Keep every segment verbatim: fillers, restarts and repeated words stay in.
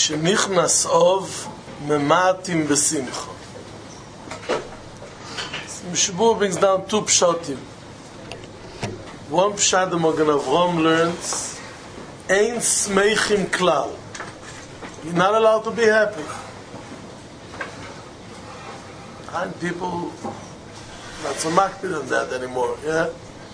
Shenichnas ov mematim besimcha. Mishabur brings down two pshatim. One pshat the Magen Avraham learns, Ein smeichim klal. You're not allowed to be happy. And people not so makbid on that anymore, yeah?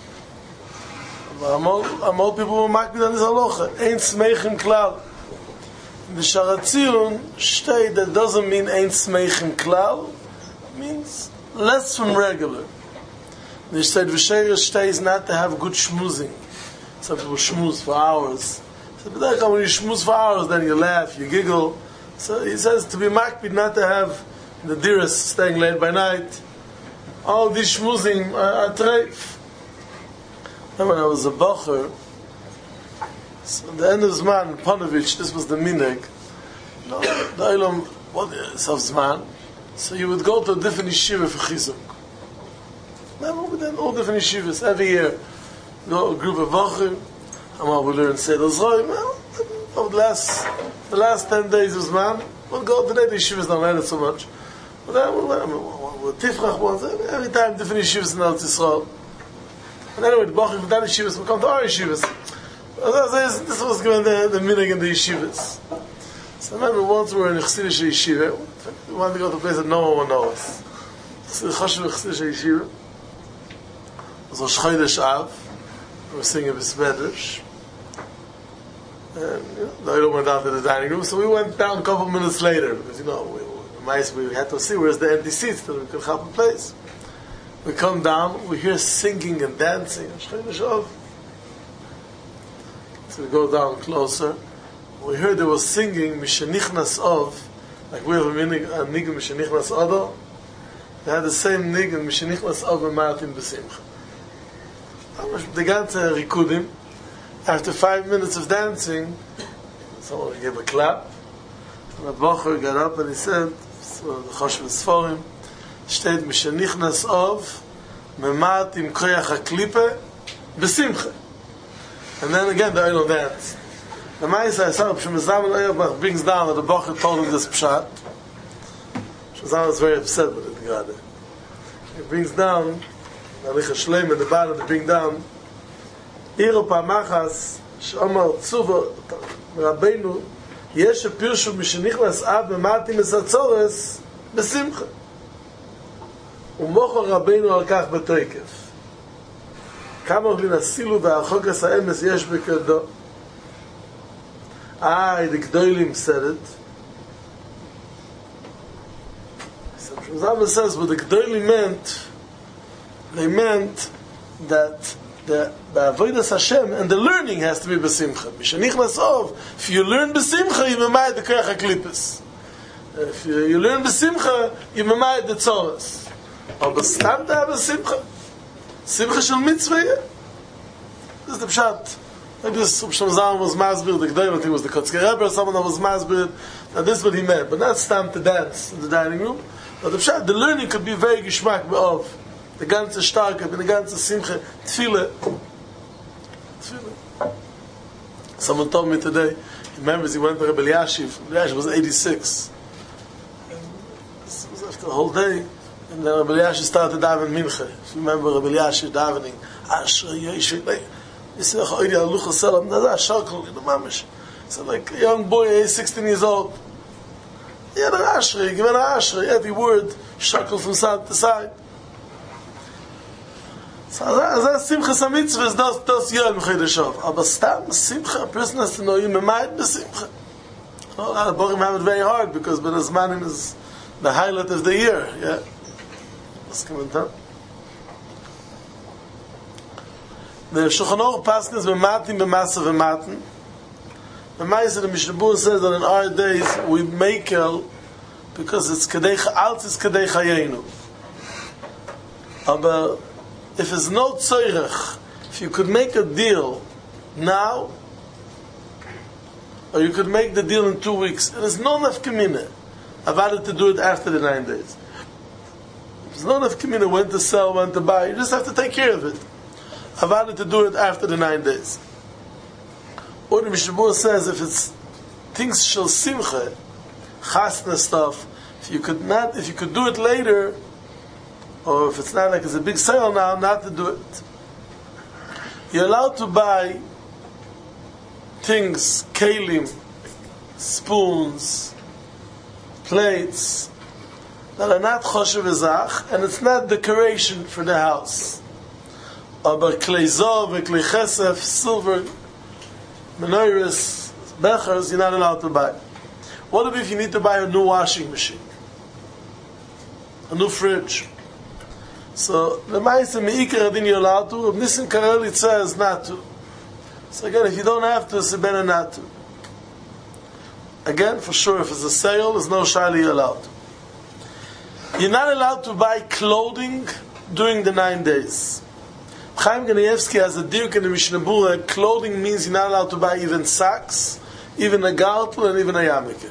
I'm all, I'm all people who makbid on this halacha. Ein smeichim klal. The Sharatzilun state that doesn't mean Ein smeichim klal. It means less from regular. They said V'sheirish stays not to have good schmoozing. Some people schmooze for hours. So but when you schmooze for hours, then you laugh, you giggle. So he says to be makbid, not to have the dearest staying late by night. All these schmoozing are, are treif. And when I was a bacher, so at the end of Zman, in Panovich, this was the minhag. No, the Olam, what is of Zman? So you would go to a different yeshiva for chizuk. Never then all different yeshivas every year. You know, a group of bacher, and we learn Seder Zroim. Well, over the last the last ten days of Zman, we'll go today. The yeshivas don't learn it so much. But then we'll learn. We'll tifrach once every time different yeshivas in Eretz Yisrael. And anyway, the bacher from that yeshivas will come to our yeshivas. This was given the, the minhag in the yeshivas. So I remember once we were in a Chassidish yeshiva. We wanted to go to a place that no one would know us. So the Chashuv Chassidish yeshiva. It was Rosh Chodesh Av. We were singing Besmedrish. And you know, the Olam went down to the dining room. So we went down a couple of minutes later. Because you know, we, we had to see where's the empty seats that we could help a place. We come down, we hear singing and dancing. Rosh Chodesh Av. So we go down closer. We heard they were singing Mishenichnas Ov, like we have a niggun Mishenichnas Odo. They had the same niggun Mishenichnas Ov and Martin Besimcha. The ganze Rikudim. After five minutes of dancing, someone gave a clap. And the Bacher got up and he said, so the Choshev Sforim, steht Mishenichnas Ov, Martin Koyach HaKlippe, Besimcha. And then again the Olam danced. The Ma'aseh Sarab Shemazaman Oyabach brings down that the Bacher told him this pshat. Shemazaman was very upset with it. God. He brings down Alicha Shleim at the bottom. They bring down Iro Pamachas Shomar Tzuva Rabbeinu Yesh Pirshu Mishenichnas Av Memati Mesatzores Besimcha Umocho Rabbeinu Al Kach Betoikef כמה מן הסילו והחוקס האמס יש בכדו. Ah, the Gdoilim said it. So Shemazama says what the Gdoilim meant, they meant that the Avodas Hashem and the learning has to be Besimcha. Mishenichnas Ov, if you learn Besimcha, you memay the Koyach HaKlippus. If you, you learn Besimcha, you memay the Tzoros. Aber stam da Besimcha. Simcha shel mitzvah. This is the pshat. Maybe this Shemazam was masbir. The Gdolim, I think it was the Kotzker Rebbe or someone that was masbir. Now this is what he meant, but not stand to dance in the dining room. But the pshat, the learning could be very geschmack of the ganze starke, the ganze simcha, tefillah. Tefillah. Someone told me today. He remembers he went to Rebbe Eliashiv. Rebbe Eliashiv was eighty-six. And this was after the whole day. And then Rebbe Eliashiv started davening mincha. If you remember Rebbe Eliashiv davening, Ashrei Yeshua. He said, "Choyri Alucha Salam." That's a shakal in the mamish. So like a young boy, he's sixteen years old. He had an Ashrei, given an Ashrei, every word shakal from side to side. So that's Simcha Samitzvah. That's that's Yom Chedeshov. Aber stam Simcha, a person has to know you memayit besimcha. A lot of Borim have it very hard because Ben Azmanim is the highlight of the year. Yeah. What's coming down? The Shulchan Aruch Paskins b'matin b'masa v'matin. The Ma'aseh the Mishnah Berurah says that in our days we make el because it's kadei alt is kadei chayenu. But if it's no tzorech, if you could make a deal now, or you could make the deal in two weeks, and there's no nafkamina. I've added to do it after the nine days. There's no nafkamina when to sell, when to buy. You just have to take care of it. I've added to do it after the nine days. Or the Mishnah Berurah says if it's things shall simcha, chasna stuff, if you could not, if you could do it later, or if it's not like it's a big sale now, not to do it. You're allowed to buy things, kelim, spoons, plates, that are not choshev ezach, and it's not decoration for the house. Aber klei zov, klei chesef, silver, menorahs, bechers, you're not allowed to buy. What if you need to buy a new washing machine? A new fridge? So, the Ma'aseh me'ikar adin you're allowed to, Reb Nissen Karelitz says not to. So again, if you don't have to, it's better not to. Again, for sure, if it's a sale, there's no shayla you're allowed. You're not allowed to buy clothing during the nine days. Chaim Kanievsky has a dirk in the Mishnah Berurah. Clothing means you're not allowed to buy even socks, even a gartel, and even a yarmulke.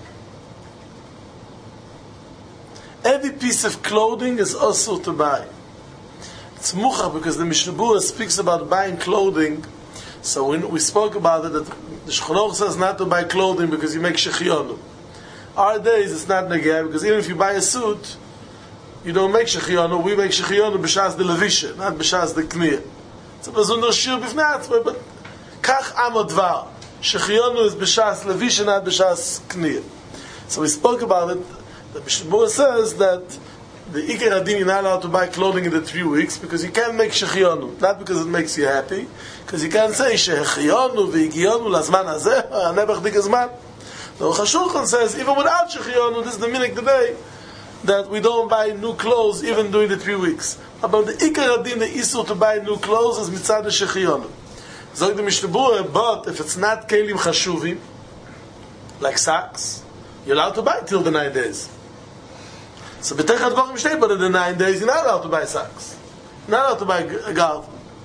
Every piece of clothing is also to buy. It's muchach because the Mishnah Berurah speaks about buying clothing. So when we spoke about it, that the Shulchan Aruch says not to buy clothing because you make shechionu. Our days it's not negeh because even if you buy a suit, you don't make shechionu. We make shechionu b'shas the levisha, not b'shas the kniyah. It's a bezunder shir b'fnei atzmai, but kach amodvar. Shechionu is b'shas levisha, not b'shas kniyah. So we spoke about it. The Mishnah Berurah says that the Iker Adin you're not allowed to buy clothing in the three weeks because you can't make shechionu, not because it makes you happy, because you can't say shechionu v'higionu lazman hazeh nebach dik hazman. The Chashulchan says even without shechionu, this is the minhag today that we don't buy new clothes even during the three weeks. About the Iker Adin, the issur to buy new clothes is mitzad the shechionu. So the Mishnah Berurah, but if it's not kelim chashuvim like socks, you're allowed to buy till the nine days. So betech advachim shtei, but in the nine days you're not allowed to buy socks. You're not allowed to buy a garf.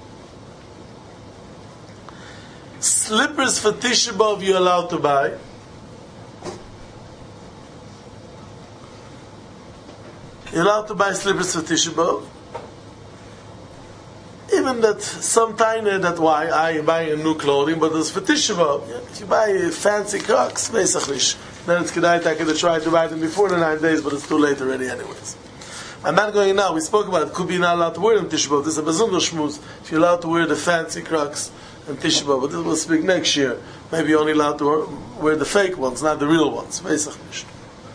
Slippers for Tisha B'Av you're allowed to buy. You're allowed to buy slippers for Tisha B'Av. Even that some tiny that why I buy a new clothing, but it's for Tisha B'Av. If you buy fancy Crocs, Pesach then it's kedai to try to buy them before the nine days, but it's too late already anyways. I'm not going now. We spoke about it. Could be not allowed to wear them Tisha B'Av. This is a bezunder shmuz. If you're allowed to wear the fancy Crocs and Tisha B'Av, but this will speak next year. Maybe you're only allowed to wear the fake ones, not the real ones. Pesach Nish.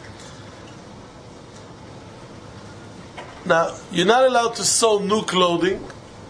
Now, you're not allowed to sew new clothing.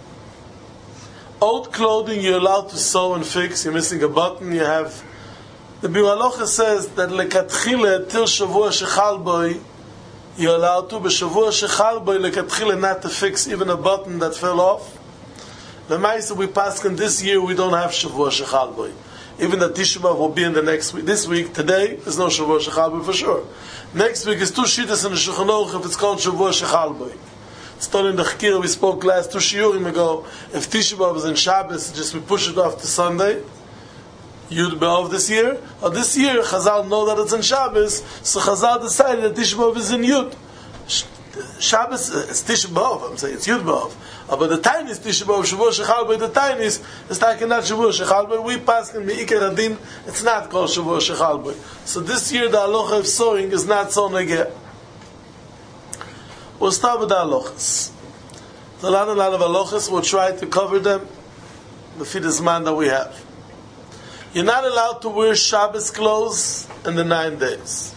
Old clothing you're allowed to sew and fix. You're missing a button, you have... The Biur Halacha says that lekatchile till shavua shechal boy you're allowed to, but shavua shechal boy lekatchile not to fix even a button that fell off. The Ma'aseh we paskin this year we don't have shavua shechal boy. Even the Tisha B'Av will be in the next week. This week, today, there's no shavua shechal boy for sure. Next week is two shittas in the Shulchan Aruch if it's called shavua shechal boy. It's done in the Chakir, we spoke last two shiurim ago. If Tisha B'Av is in Shabbos, just we push it off to Sunday. Yud B'Av this year. Or this year, Chazal know that it's in Shabbos, so Chazal decided that Tisha B'Av is in Yud. Shabbos, it's Tisha B'Av, I'm saying, it's Yud B'Av. But the tiny is Tisha B'Av, Shavua Shechal B'Av, the tiny is, it's like not Shavua Shechal B'Av. We pass in Me'ikar Adin, it's not called Shavua Shechal B'Av. So this year, the halacha of sewing is not so negeh. We'll start with the halachas. There's a lot, a lot of halachas. We'll try to cover them the this man that we have. You're not allowed to wear Shabbos clothes in the nine days.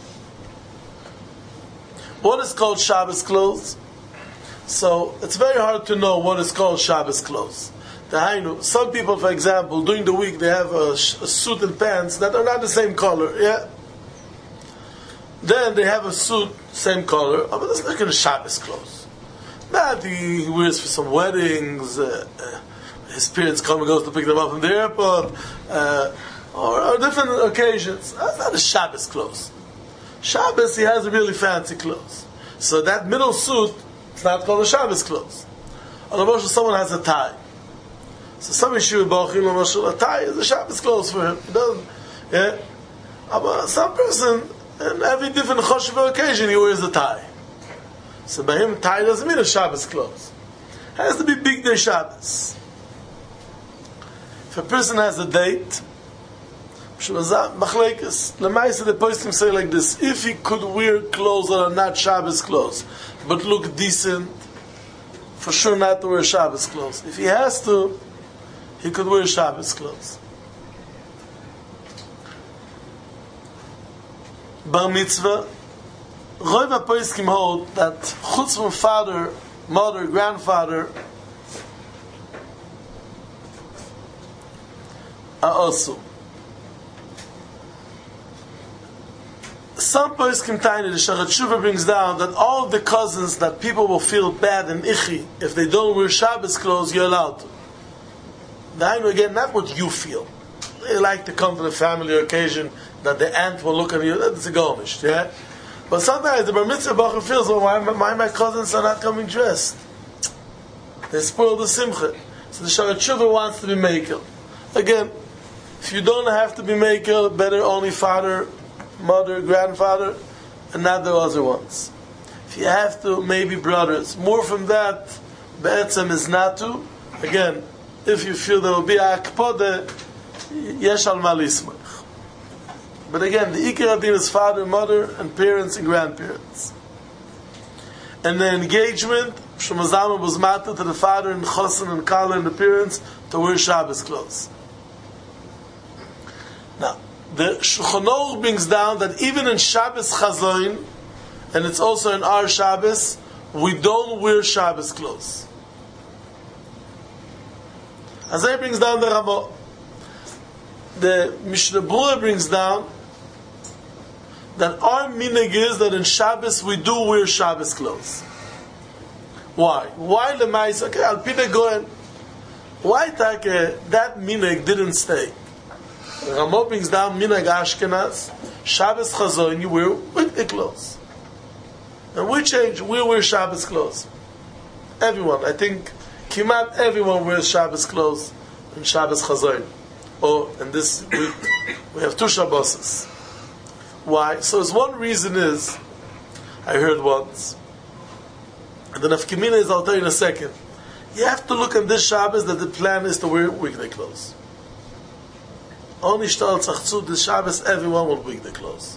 What is called Shabbos clothes? So it's very hard to know what is called Shabbos clothes. Some people, for example, during the week they have a, a suit and pants that are not the same color. Yeah. Then they have a suit, same color, but it's not going to Shabbos clothes. That he wears for some weddings. Uh, uh, his parents come and goes to pick them up from the airport, uh, or, or different occasions. That's not a Shabbos clothes. Shabbos, he has really fancy clothes. So that middle suit, it's not called a Shabbos clothes. Or someone has a tie. So some issue with a tie is a Shabbos clothes for him. He doesn't. Yeah. But some person, in every different choshev occasion, he wears a tie. So by him, tie doesn't mean a Shabbos clothes. It has to be big day Shabbos. If a person has a date, Machlekes. Lemaisa, the poskim say like this: if he could wear clothes that are not Shabbos clothes, but look decent, for sure not to wear Shabbos clothes. If he has to, he could wear Shabbos clothes. Bar mitzvah, Roiv HaPoskim hold that chutz from father, mother, grandfather are also. Some poskim tiny, the Shara Tshuva brings down that all of the cousins that people will feel bad and ichi if they don't wear Shabbos clothes, you're allowed to. Now again, not what you feel. They like to come to the family occasion that the aunt will look at you. That's a gomish, yeah. But sometimes the bar mitzvah bacher feels, well, why, why my cousins are not coming dressed? They spoil the simcha. So the Shara Tshuva wants to be maker. Again, if you don't have to be maker, better only father, mother, grandfather, and not the other ones. If you have to, maybe brothers. More from that, be'etzem is not to. Again, if you feel there will be a akpode, yesh al ma lismach. But again, the ikar adin is father, mother, and parents and grandparents. And the engagement, shemazama was matter to the father and chosin and kala and the parents to wear Shabbos clothes. Now, the Shulchan Aruch brings down that even in Shabbos Chazoin, and it's also in our Shabbos, we don't wear Shabbos clothes. Azay brings down the Ramah. The Mishnah Berurah brings down that our minhag is that in Shabbos we do wear Shabbos clothes. Why? Why the Ma'is? Okay, Al Pida Goen. Why take that minhag didn't stay? The Ramah brings down minhag Ashkenaz. Shabbos Chazoin, you wear weekday clothes. And we change. We wear Shabbos clothes. Everyone, I think, Kimat everyone wears Shabbos clothes in Shabbos Chazoin. Oh, and this week we have two Shabboses. Why? So as one reason is, I heard once, and the nafkamina is, I'll tell you in a second, you have to look at this Shabbos that the plan is to wear weekday clothes. Only shtal tzachzu, this Shabbos everyone will weekday clothes.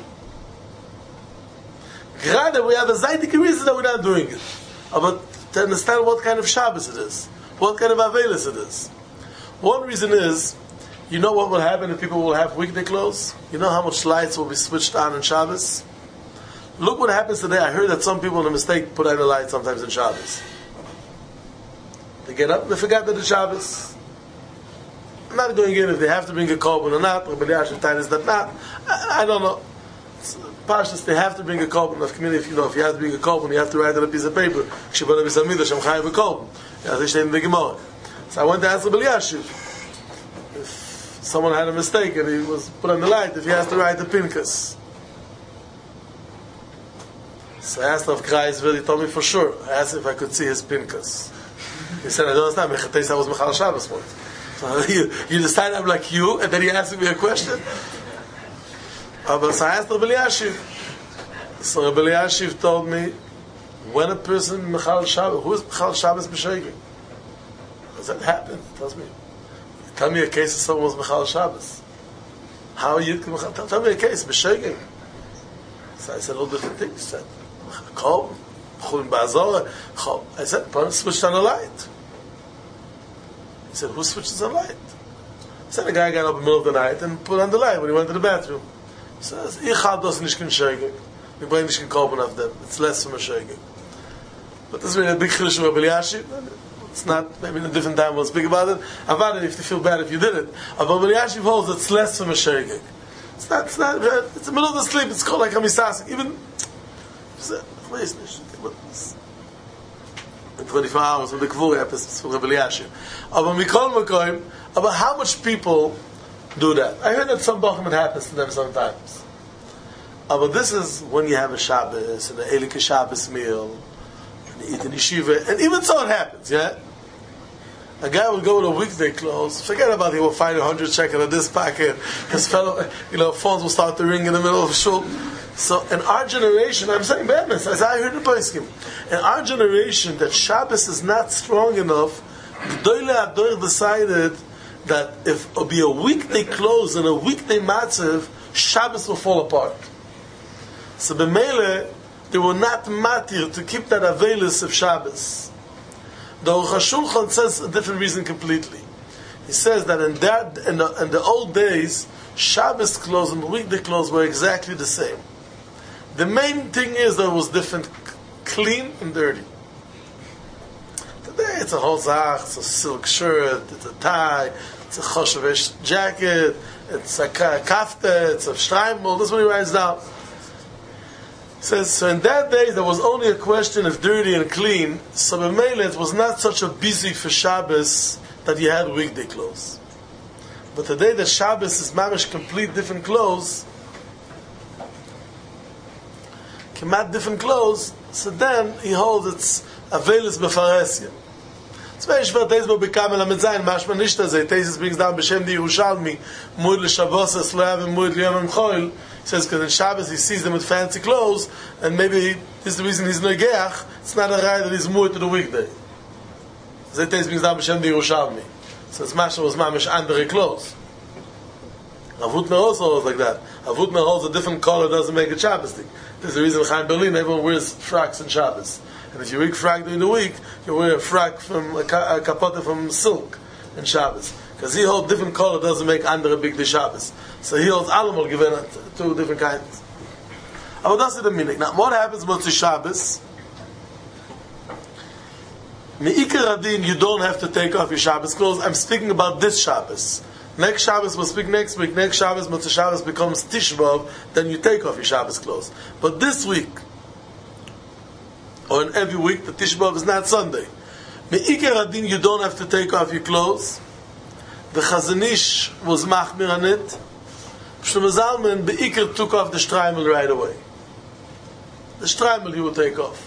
Gerade we have a zaydik reason that we're not doing it. But to understand what kind of Shabbos it is, what kind of Avelis it is. One reason is, you know what will happen if people will have weekday clothes? You know how much lights will be switched on in Shabbos? Look what happens today. I heard that some people in a mistake put on the light sometimes in Shabbos. They get up and they forgot that it's Shabbos. I'm not going in if they have to bring a korban or not, or is that not. I, I don't know. Pashas, they have to bring a korban of community. If you know, if you have to bring a korban, you have to write on a piece of paper. So I went to ask Rabbi Elyashiv if someone had a mistake and he was put on the light, if he has to write the pinkas. So I asked Rav Kreisville, he told me for sure. I asked him if I could see his pinkas. He said, I don't understand. Mechatei was Mechal Shabbos once. So you, you decide I'm like you, and then he asked me a question. Uh, but so I asked Rabbi Elyashiv. So Rabbi Elyashiv told me, when a person Mechal Shabbos, who is Mechal Shabbos b'shegig? Does that happen? He tells me. Tell me a case of someone was Mechal Shabbos. How are you? Tell, tell me a case, b'shegig. So I said all different things. He said, Chol, Chol Ba'azor, Chol. I said, Pon switched on the light. He said, who switches on the light? He said, a guy got up in the middle of the night and put on the light when he went to the bathroom. He says, Ich hab das nicht kein Shegeg. We bring nicht kein Korban of them. It's less from a Shegeg. But this is really a big chiddush of Rabbi Elyashiv. It's not, maybe in a different time we'll speak about it. About it, if you feel bad if you did it. But Rabbi Elyashiv holds it's less from a Shegeg. It's not, it's not, it's the middle of the sleep, it's called like a misasik. Even, in twenty-four hours, when the Kvur happens, from Rabbi Elyashiv. Aber mikol makoim, about how much people do that. I heard that some Bachim it happens to them sometimes. Uh, but this is when you have a Shabbos, and an Elike Shabbos meal, and you eat in yeshiva, and even so it happens, yeah? A guy will go with a weekday clothes, forget about it, he will find a hundred shekel in this pocket, his fellow, you know, phones will start to ring in the middle of the shul. So in our generation, I'm saying badness, as I heard the Poskim, in our generation, that Shabbos is not strong enough, G'dolei HaDor decided that if it'll be a weekday close and a weekday matzav, Shabbos will fall apart. So b'meile, they were not matir to keep that avelis of Shabbos. The Aruch HaShulchan says a different reason completely. He says that in that in the, in the old days, Shabbos clothes and weekday clothes were exactly the same. The main thing is that it was different, clean and dirty. Today it's a hozach, it's a silk shirt, it's a tie, it's a choshevish jacket, it's a kafta, it's a streimel. This is what he writes down. He says, so in that day there was only a question of dirty and clean, so b'meile it was not such a busy for Shabbos that you had weekday clothes. But today that Shabbos is mamish complete different clothes, kemat different clothes, so then he holds it's avelis befaresya. It's very shver teis bo bekam el ametzayin, mashma nishta zeh, teis brings down b'shem di Yerushalmi, muid l'shavos es lo yav muid l'yom choil. He says because in Shabbos he sees them with fancy clothes, and maybe this is the reason he's negeach. It's not a right that he's muid to the weekday. Zeh teis brings down b'shem di Yerushalmi. So it's mashma was mamish andere clothes. Avutner also was like that. Avutner holds a different color doesn't make it Shabbos thing. There's a reason in Berlin everyone wears frocks in Shabbos. And if you wear a frock during the week, you wear a frock from a, ka- a kapota from silk in Shabbos. Because he holds different color doesn't make under a big day Shabbos. So he holds animal given two different kinds. Oh, that's the meaning. Now, what happens with the Shabbos? Me'ikar adin, you don't have to take off your Shabbos clothes. I'm speaking about this Shabbos. Next Shabbos, we'll speak next week. Next Shabbos, Motzei Shabbos becomes Tisha B'Av, then you take off your Shabbos clothes. But this week, or in every week, the Tisha B'Av is not Sunday. Me'ikar adin, you don't have to take off your clothes. The Chazon Ish was machmir on it. Shlomo Zalman, Be'ikar took off the streimel right away. The streimel he would take off.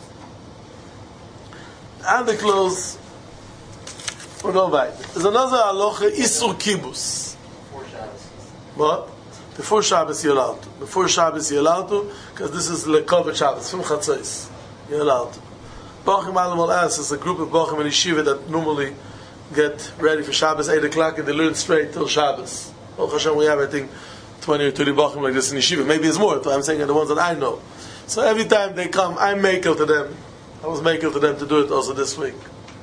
And the clothes, we'll go back. There's another halacha, Isur Kibus. Before Shabbos. What? Before Shabbos you're allowed to. Before Shabbos you're allowed to, because this is Lekovat Shabbos, from Chatzos. You're allowed to. Bachim Alam Al-As is a group of Bachim and Yeshiva that normally get ready for Shabbos, eight o'clock, and they learn straight till Shabbos. Baruch Hashem, we have, I think, twenty or thirty Bachim like this in Yeshiva. Maybe it's more, I'm saying the ones that I know. So every time they come, I make it to them. I was making to them to do it also this week.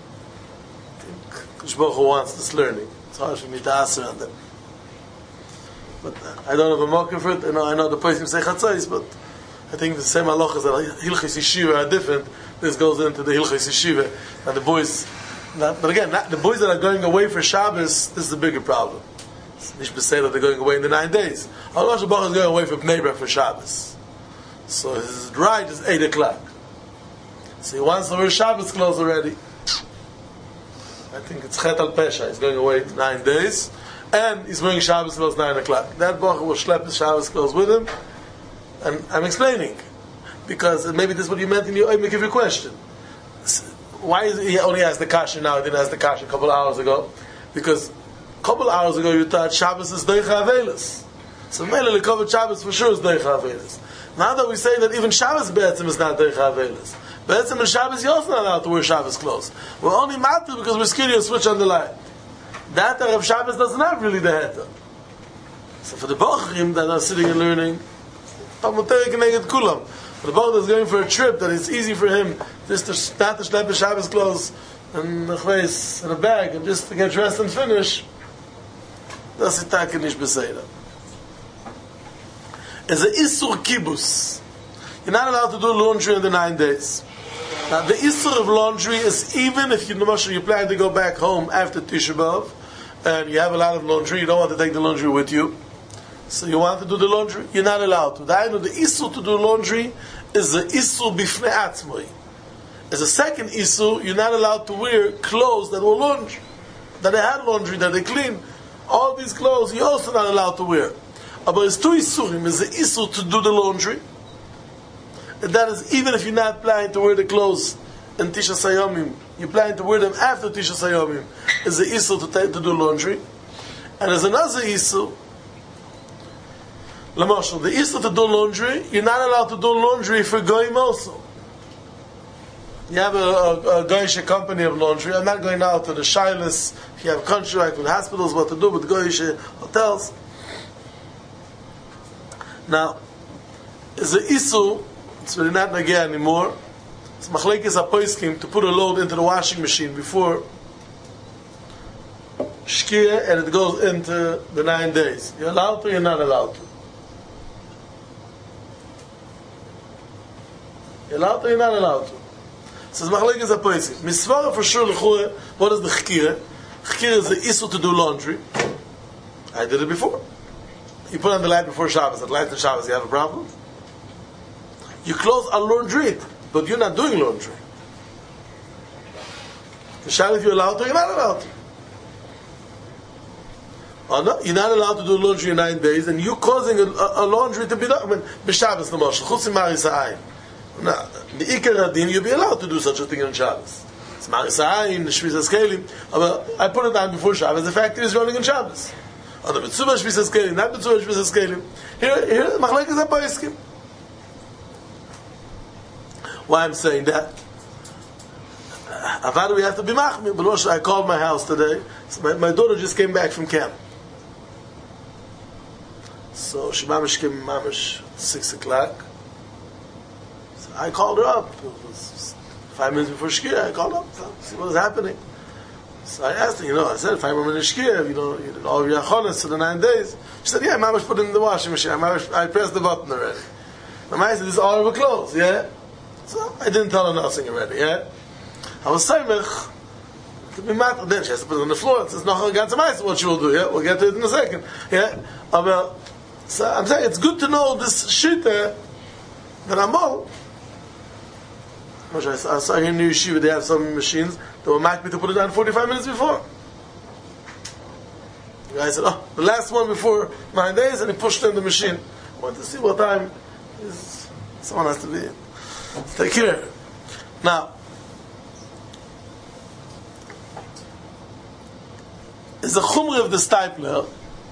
Kosh Baruch Hu wants this learning. It's hard for me to answer on them. But uh, I don't have a mocker for it. I know, I know the place you say Chatzos, but I think the same halachas that Hilchos Yeshiva are different. This goes into the Hilchos Yeshiva. And the boys, not, but again, not, the boys that are going away for Shabbos, this is a bigger problem. Nishba say that they're going away in the nine days. Allah Shabbat is going away from Bnei Brak for Shabbos. So his ride is eight o'clock. So he wants to wear Shabbos clothes already. I think it's Chet al Pesha. He's going away nine days. And he's wearing Shabbos clothes nine o'clock. That Bacher will schlep his Shabbos clothes with him. And I'm explaining. Because maybe this is what you meant in your Oimik of your question. Why is he only asked the kasha now, he didn't ask the kasha a couple of hours ago? Because a couple of hours ago you thought Shabbos is Deicha Avelis. So Mele Lekovat Shabbos for sure is Deicha Avelis. Now that we say that even Shabbos Be'etzim is not Deicha Avelis. Be'etzim and Shabbos you're also not allowed to wear Shabbos clothes. We're only matter because we're scared you'll switch on the line. That Erev Shabbos doesn't have really the heta. So for the Bochrim that are sitting and learning, Talmud Torah can make it kulam. For the Bochrim that's going for a trip, that it's easy for him just to not to schlep his Shabbos clothes and a chveis and a bag and just to get dressed and finish. Das ist Taka nicht beseira. It's a Isur Kibus. You're not allowed to do laundry in the nine days. Now the Isur of laundry is even if you, you plan to go back home after Tisha B'Av and you have a lot of laundry, you don't want to take the laundry with you. So you want to do the laundry, you're not allowed to. The Isur to do laundry is the Isur Bifnei Atzmoi. As a second Isur, you're not allowed to wear clothes that were laundry, that they had laundry, that they clean. All these clothes you're also not allowed to wear. But it's two Isurim. It's the Isur to do the laundry. And that is even if you're not planning to wear the clothes in Tisha Sayomim, you're planning to wear them after Tisha Sayomim, it's the Isur to, take, to do laundry. And there's another Isur. Lamashal, the Isur to do laundry, you're not allowed to do laundry for Goyim also. You have a, a, a Goyish company of laundry. I'm not going out to the Shilas. If you have a contract with hospitals, what to do with Goyish hotels. Now, is the Isu, it's really not Nagea anymore. It's Machlekes HaPoiskim to put a load into the washing machine before Shkia, and it goes into the nine days. You're allowed to, you're not allowed to. You're allowed to, you're not allowed to. Says Machlekes HaPoiskim. Misvara for sure, l'chore, what is the Chkira? Chkira is the Isu to do laundry. I did it before. You put on the light before Shabbos. At light and Shabbos, you have a problem? You close a laundry, but you're not doing laundry. The Shabbos, you're allowed to, you're not allowed to. Oh, no, you're not allowed to do laundry in nine days, and you're causing a, a, a laundry to be done. I mean, B'Shabbos, the Moshe, Chutz Maris Ha'ayin. Now, the Ikar Adin, you'll be allowed to do such a thing on Shabbos. It's Maris Ha'ayin, the Shvisas Kelim. I put it on before Shabbos. The factory is running on Shabbos. On the Mitzvah Shvisas Kelim, not Mitzvah Shvisas Kelim. Here, here, Machlekes HaPoiskim. Why I'm saying that? Avada, we have to be machmir. But I called my house today. So my, my daughter just came back from camp. So she mamish came mamish six o'clock. So I called her up. It was five minutes before Shkia. I called up to see what was happening. So I asked her, you know, I said, five more minutes Shkia, you know, you did all of your achonis for the nine days. She said, yeah, mamish put it in the washing machine. I, mamish, I pressed the button already. And I said, this is all of her clothes, yeah? So I didn't tell her nothing already, yeah? I was saimich to be mad. Then she has to put it on the floor. It says, no, God to what she will do, yeah? We'll get to it in a second, yeah? Aber, so I'm saying, it's good to know this shita that I'm all. I saw here in the yeshiva, they have some machines that will make me to put it on forty-five minutes before. The guy said, oh, the last one before nine days, and he pushed in the machine. I want to see what time is, someone has to be in. Take care. Now, is the chumra of the stipler.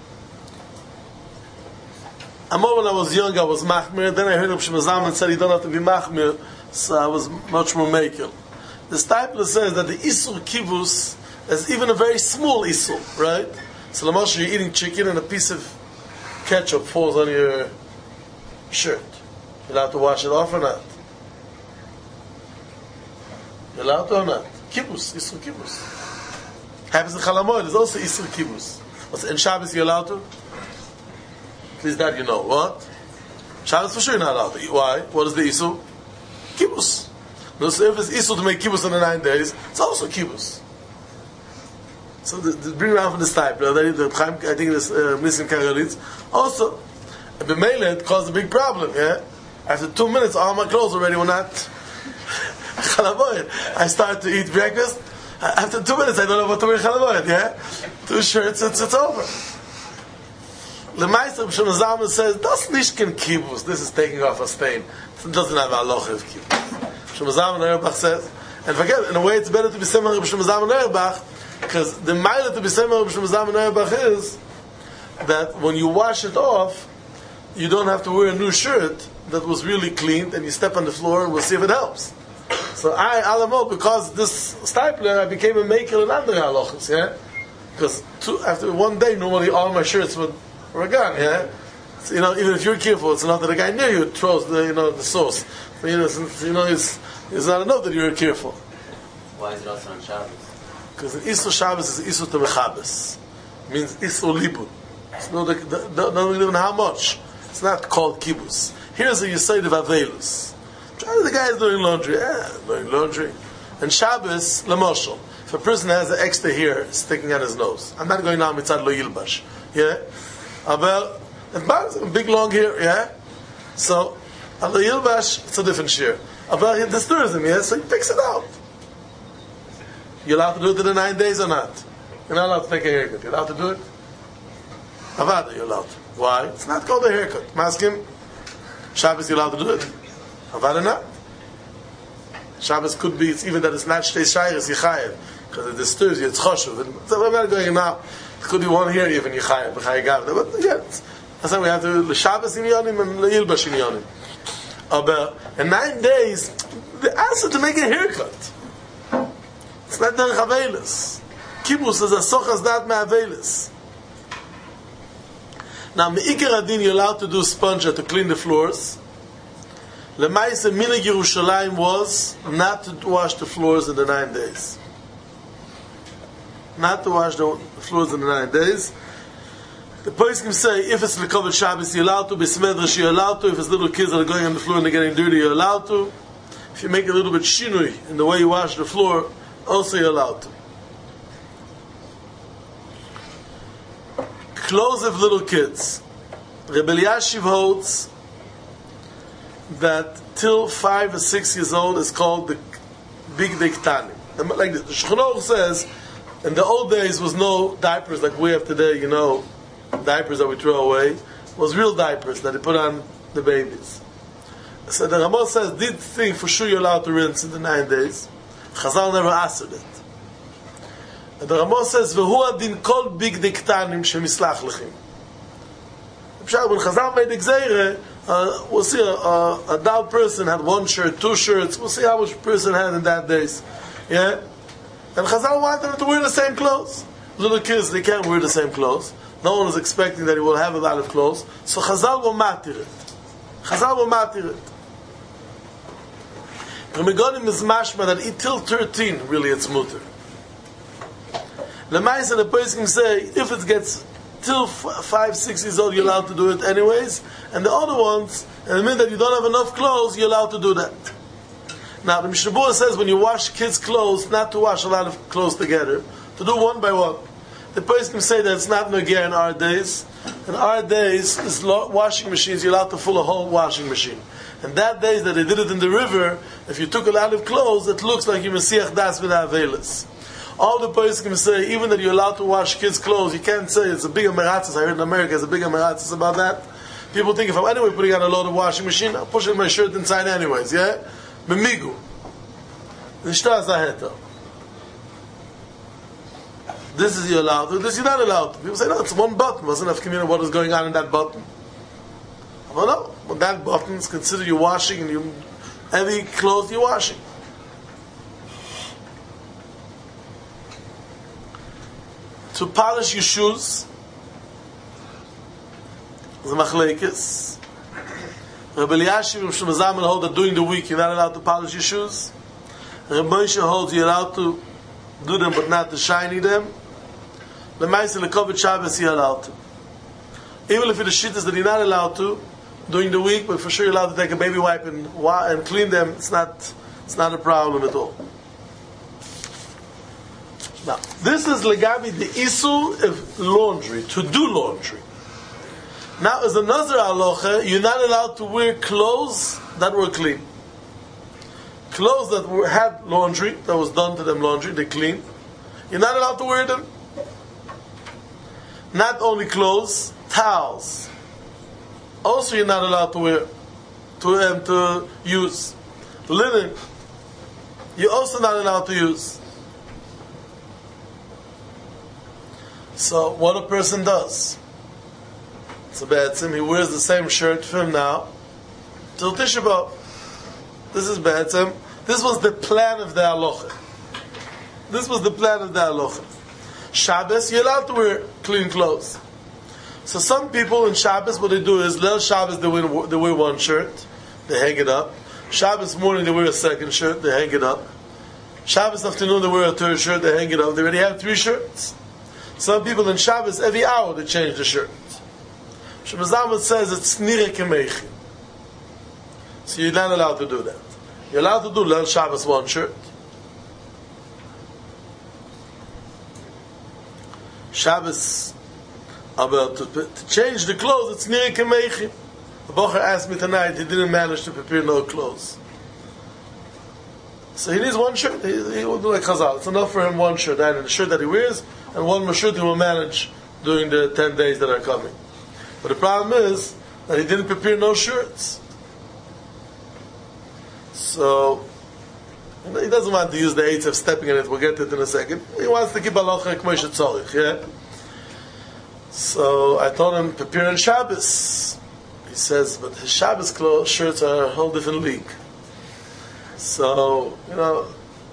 Amor, when I was young, I was machmir. Then I heard Rav Shimon Zalman said he don't have to be machmir, so I was much more makel. The stipler says that the isur kivus is even a very small isur, right? So, Lamosh, you're eating chicken and a piece of ketchup falls on your shirt. You're allowed to wash it off or not? You're allowed to or not? Kibbutz, Isur Kibbutz. Happens in Chalamoid, there's also Isur Kibbutz. What's in Shabbos you're allowed to? At least that you know. What? Shabbos for sure you're not allowed to. Why? What is the Isur? Kibbutz. No, so if it's Isur to make Kibbutz on the nine days, it's also Kibbutz. So the, the bring around from the type, the, the, I think this uh, missing Karelitz. Also, B'meila, it caused a big problem, yeah? After two minutes, all my clothes already were not Chalavoid. I started to eat breakfast. After two minutes, I don't know what to wear Chalavoid, yeah? Two shirts, it's, it's over. The Meister of Shimon Zalman says, das nicht kein Kibbutz. This is taking off a stain. It doesn't have a halacha of Kibbutz. Shimon Zalman Auerbach says, and forget, in a way it's better to be similar to Shimon Zalman Auerbach, because the mile to be similar to Shimon Zalman Auerbach is that when you wash it off, you don't have to wear a new shirt that was really cleaned, and you step on the floor and we'll see if it helps. So I, Alamo, because this stipler, I became a maker in other halachas, yeah? Because two, after one day, normally all my shirts were, were gone, yeah? So, you know, even if you're careful, it's not that the guy near you throws the, you know, the sauce. So, you know, it's, you know, it's, it's not enough that you're careful. Why is it also on Shabbos? Because Isur Shabbos is Isur Temechabes. Means Isur Libud. It's not even how much. It's not called Kibbutz. Here's a Yesod of Avelus. The guy is doing laundry. Yeah, doing laundry. And Shabbos, Lamoshel. If a person has an extra hair sticking out his nose, I'm not going now mitzad lo yilbash. Yeah? Abel, it bothers him, big long hair, yeah? So, lo yilbash, it's a different shear. Abel, it disturbs him, yeah? So he picks it out. You're allowed to do it in the nine days or not? You're not allowed to take a haircut. You're allowed to do it? Avada, you're allowed to. Why? It's not called a haircut. Maskim, Shabbos, you're allowed to do it. Avada not. Shabbos could be, it's even that it's not Shtei Shayres, Yechayev, because it disturbs you, it's Choshev. So we're not going now. It could be one here even, Yechayev, Yechayev. But yeah, that's why we have to, the Shabbos in Yonim and the Yilbash in Yonim. But in nine days, the answer to make a haircut. It's not derech avelis. Kibbutz is a sochas dat me avelis. Now, me'ikar adin, you're allowed to do sponge to clean the floors. Lemaise minig Yerushalayim was not to wash the floors in the nine days. Not to wash the floors in the nine days. The person can say, if it's Lekovat Shabbos, you're allowed to. Besmedrash, you're allowed to. If it's little kids that are going on the floor and they're getting dirty, you're allowed to. If you make a little bit shinui in the way you wash the floor, also you're allowed to. Clothes of little kids. Rebbe Elyashiv holds that till five or six years old is called the big diktanim. Like this. The Shulchan Aruch says, in the old days was no diapers like we have today, you know, diapers that we throw away. It was real diapers that they put on the babies. So the Ramah says, did think for sure you're allowed to rinse in the nine days. Chazal never asked it. And the Ramah says, V'hu adin kol big diktanim shemislach lechim. When Chazal made the Gzeire, uh, we'll see a, a adult person had one shirt, two shirts. We'll see how much a person had in that days. Yeah? And Chazal wanted them to wear the same clothes. Little kids, they can't wear the same clothes. No one is expecting that he will have a lot of clothes. So Chazal will matir it. Chazal will matir it. Remegonim is mashma that till thirteen, really it's mutter. The Maisa, the person can say, if it gets till five, six years old, you're allowed to do it anyways. And the other ones, and the minute that you don't have enough clothes, you're allowed to do that. Now, the Mishnah Berurah says when you wash kids' clothes, not to wash a lot of clothes together, to do one by one. The person can say that it's not Nogia in our days. In our days, this washing machines, you're allowed to fill a whole washing machine. And that days that they did it in the river, if you took a lot of clothes, it looks like you Messiach das with avelis. All the person can say, even that you're allowed to wash kids' clothes, you can't say it's a big ameratzis. I heard in America it's a big ameratzis about that. People think if I'm anyway putting on a load of washing machine, I'll push in my shirt inside anyways, yeah? Bemigu. Nishtas aheta. This is you allowed to, this you're not allowed to. People say, no, it's one button. Wasn't enough community what is going on in that button. Well, no. When that button is considered you washing and you heavy clothes you're washing. To polish your shoes, the machlekes. Rebbe Elyashiv and Shlomo Zalman hold that during the week you're not allowed to polish your shoes. Rebbe Moshe holds you're allowed to do them but not to shiny them. The Maisa Lekovat Shabbos you're allowed to. Even if it is shittas that you're not allowed to during the week, but for sure you're allowed to take a baby wipe and and clean them. It's not it's not a problem at all. Now, this is legabi the isu of laundry, to do laundry. Now, as a nazar aloha, you're not allowed to wear clothes that were clean. Clothes that were, had laundry, that was done to them laundry, they clean. You're not allowed to wear them. Not only clothes, towels. Also, you're not allowed to wear, to um, to use. Linen, you're also not allowed to use. So, what a person does. So, B'etzim, he wears the same shirt for him now till Tisha B'Av. This is B'etzim. This was the plan of the halacha. This was the plan of the halacha. Shabbos, you're allowed to wear clean clothes. So, some people in Shabbos, what they do is, Leil Shabbos, they wear, they wear one shirt, they hang it up. Shabbos morning, they wear a second shirt, they hang it up. Shabbos afternoon, they wear a third shirt, they hang it up. They already have three shirts. Some people in Shabbos, every hour they change the shirt. Shlomo Zalman says it's nire kemechi. So you're not allowed to do that. You're allowed to do Leil Shabbos one shirt. Shabbos, about to, to change the clothes, it's nire kemechi. The Bocher asked me tonight, he didn't manage to prepare no clothes. So he needs one shirt. He, he will do like Chazal. It's enough for him one shirt, and the shirt that he wears, and one more shirt he will manage during the ten days that are coming. But the problem is that he didn't prepare no shirts. So he doesn't want to use the eights of stepping in it. We'll get to it in a second. He wants to keep halacha k'moshe tzorich. Yeah. So I told him prepare on Shabbos. He says, but his Shabbos clothes shirts are a whole different league. So, you know,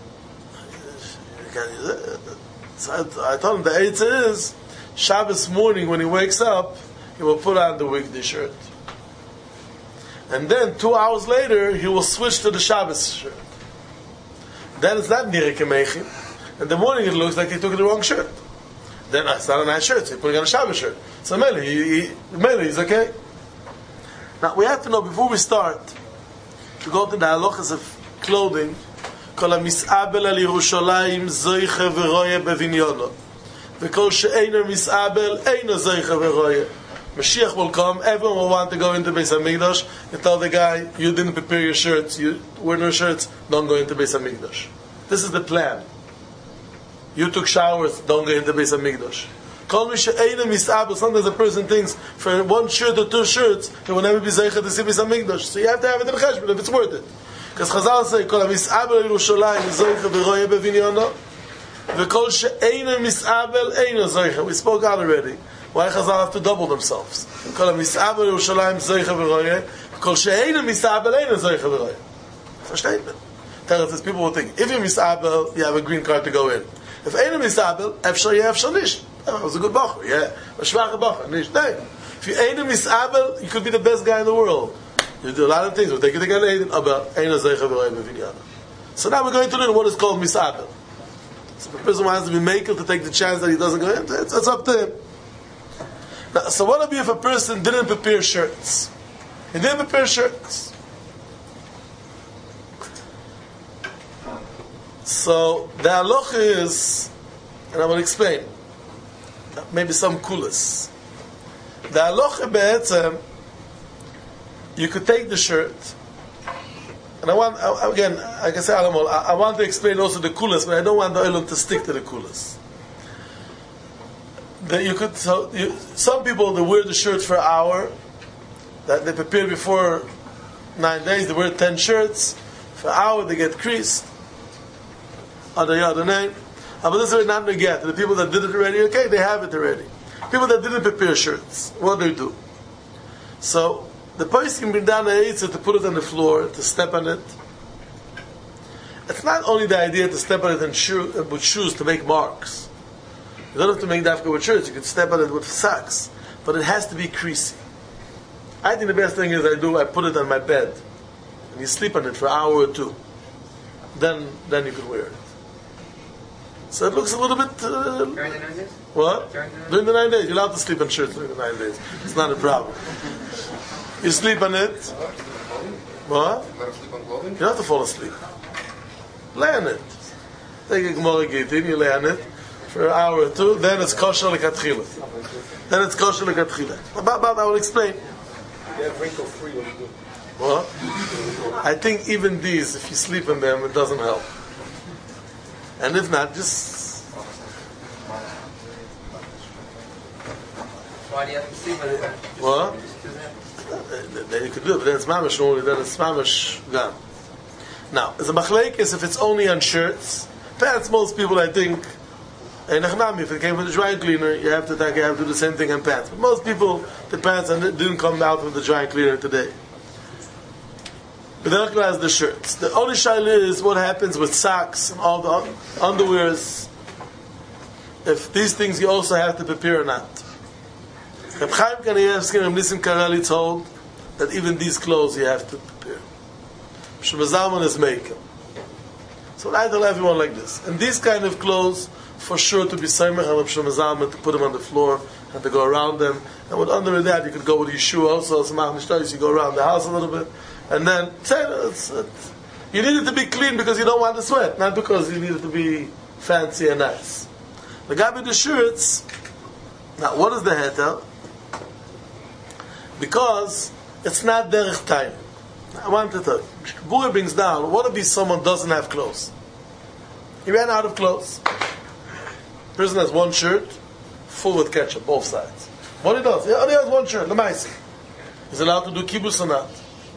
so I, I told him the eitzah is Shabbos morning when he wakes up, he will put on the weekday shirt. And then two hours later, he will switch to the Shabbos shirt. Then it's not nirei kemeichim. In the morning it looks like he took the wrong shirt. Then it's not a nice shirt, so he's putting on a Shabbos shirt. So Mele, he, he, Mele, he's okay. Now we have to know, before we start, to go to the halachas of clothing, Kol ha-mis'abel al Yerushalayim zoiche v'roye bevinyono. V'kol she'eino mis'abel eino zoiche v'roye. Mashiach will come, everyone will want to go into Beis HaMikdash. You tell the guy, you didn't prepare your shirts, you wear no shirts, don't go into Beis HaMikdash. This is the plan. You took showers, don't go into Beis HaMikdash. Kol mi she'eino mis'abel, sometimes a person thinks, for one shirt or two shirts, he will never be zeicha to see Beis HaMikdash. So you have to have it in cheshbon if it's worth it. Because Chazal say, Kol ha-mis'abel Yerushalayim zoiche v'roye bevinyono, v'kol she'eino mis'abel eino zoiche. We spoke out already. Why Chazal have to double themselves? Kol ha-mis'abel Yerushalayim zoiche v'roye, v'kol she'eino mis'abel eino zoiche v'roye. It's a statement. Tell us, people will think, if you're mis'abel, you have a green card to go in. If eino mis'abel, efshar yeh efshar nish. That was a good bacher, yeah. A shvache bacher, nish. If you eino mis'abel, you could be the best guy in the world. You do a lot of things. We'll take it again about eino zoiche v'roye bevinyono. So now we're going to learn what is called mis'abel. So the person wants to be makel to take the chance that he doesn't go in, it's, it's up to him. Now, so what would be if a person didn't prepare shirts? He didn't prepare shirts. So the halacha is, and I will explain, maybe some kulas. The halacha be'etzem, you could take the shirt, and I want, again, like I say, I, I want to explain also the kulas, but I don't want the olam to stick to the kulas. That you could, so you, some people, they wear the shirts for an hour, that they prepare before nine days, they wear ten shirts, for an hour they get creased, other other name. But this is not get. The people that did it already, okay, they have it already. People that didn't prepare shirts, what do they do? So, the person can bring down the eitzah to put it on the floor, to step on it. It's not only the idea to step on it in shoe, with shoes to make marks. You don't have to make dafka with shirts, you can step on it with socks. But it has to be creasy. I think the best thing is I do, I put it on my bed. And you sleep on it for an hour or two. Then then you can wear it. So it looks a little bit... Uh, During the nine days? What? During the nine During the nine days. You're allowed to sleep on shirts during the nine days. It's not a problem. You sleep on it. What? Let him sleep on clothing? You don't have to fall asleep. Lay on it. Take a Gemara Gittin, you lay on it for an hour or two, then it's kosher lekatchila. Then it's kosher lekatchila. About, about, I will explain. You have wrinkle free when you do. What? I think even these, if you sleep in them, it doesn't help. And if not, just... Why do you have to sleep on it? What? Then you could do it, but then it's mamash only, then it's mamash gone. Now, as a machlekes, if it's only on shirts, pants, most people, I think, if it came from the dry cleaner, you have to take, you have to do the same thing on pants. But most people, the pants didn't come out from the dry cleaner today. But then class the shirts. The only shaila is what happens with socks and all the underwears. If these things you also have to prepare or not. Reb Chaim Kanievsky and Nissim Kareli told that even these clothes you have to prepare. Shlomo Zalman is making. So I tell everyone like this. And these kind of clothes, for sure to be Saimach and Shlomo Zalman, to put them on the floor and to go around them. And with under that, you could go with Yeshua also. You go around the house a little bit. And then, it's, it's, you need it to be clean because you don't want to sweat, not because you need it to be fancy and nice. The guy with the shirts, now what is the heter? Because it's not derech time. I want to tell you, Bura brings down, what if someone doesn't have clothes? He ran out of clothes. The person has one shirt, full with ketchup, both sides. What he does? He only has one shirt, Lamaisi. He's allowed to do kibbutz or not.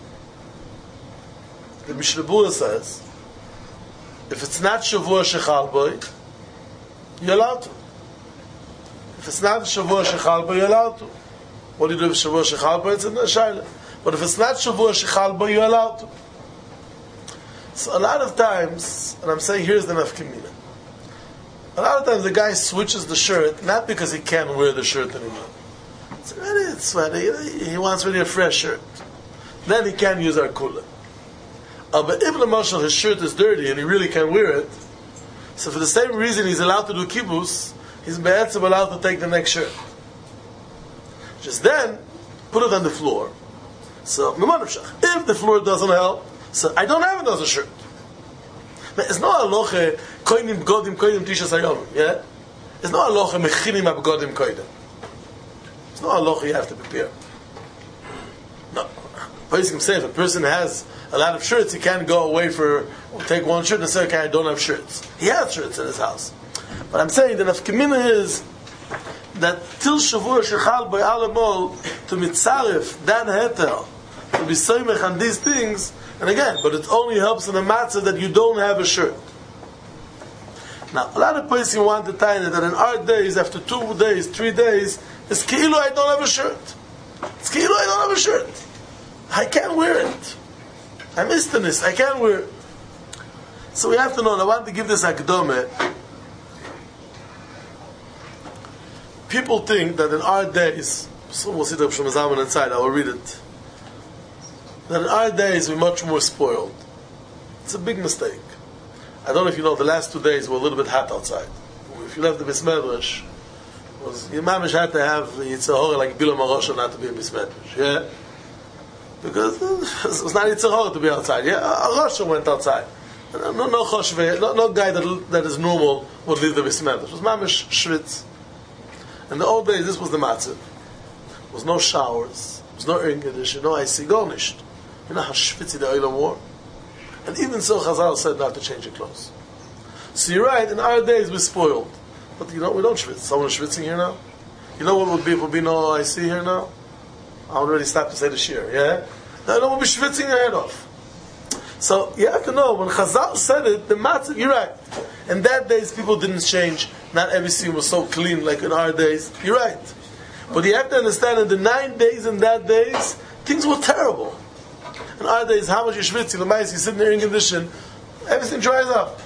The Mishnah Bura says, if it's not Shavua Shechal Boy, you're allowed to. If it's not Shavua Shechal Boy, you're allowed to. What do you do with Shavua Shechal Boy? It's in the Shaila. But if it's not Shavua Shechal Boy, you're allowed to. So a lot of times, and I'm saying here's the nafkamina. A lot of times the guy switches the shirt not because he can't wear the shirt anymore. It's really, it's sweaty. He wants really a fresh shirt. Then he can't use our kula. Uh, but if the marshal his shirt is dirty and he really can't wear it, so for the same reason he's allowed to do kibbutz, he's be'etzim allowed to take the next shirt. Just then, put it on the floor. So, if the floor doesn't help, so I don't have another shirt. But it's not aloche koinim b'godim koidim tishas hayom. Yeah, it's not aloche mechinim b'godim koidim. It's not aloche you have to prepare. No, Poskim say if a person has a lot of shirts, he can't go away for take one shirt and say, "Okay, I don't have shirts." He has shirts in his house. But I'm saying that nafkamina is that till shavua shechal by alamol to mitzaref dan heter to be soymech on these things. And again, but it only helps in the matzah that you don't have a shirt. Now, a lot of places want to tell you that in our days, after two days, three days, it's keilu I don't have a shirt. It's keilu I don't have a shirt. I can't wear it. I missed this. I can't wear it. So we have to know, and I want to give this akdome. People think that in our days, so we'll see the Shlomo Zalman inside, I will read it, that in our days we're much more spoiled. It's a big mistake. I don't know if you know, the last two days were a little bit hot outside. If you left the Bismedrash, was your mamish had to have Yitzhahora like Bilam Arosha not to be in Bismedrash, yeah? Because it was not Yitzhahora to be outside, yeah? Arosha went outside. No, no, choshve, no, no guy that, that is normal would leave the Bismedrash. It was mamish Shvitz. In the old days, this was the matzah. There was no showers, there was no air conditioning, no I C, go nisht. You know how shvitzi the oilam war? And even so, Chazal said not to change your clothes. So you're right, in our days we're spoiled. But you know, we don't schwitz. Someone is schwitzing here now? You know what would be if would be no I C here now? I already stopped to say the shir, yeah? No, no, we'll be schwitzing your head off. So you have to know, when Chazal said it, the matzah, you're right. In that days, people didn't change. Not everything was so clean like in our days. You're right. But you have to understand, in the nine days in that days, things were terrible. In our days, how much you schwitz, you sit in the air condition, everything dries up.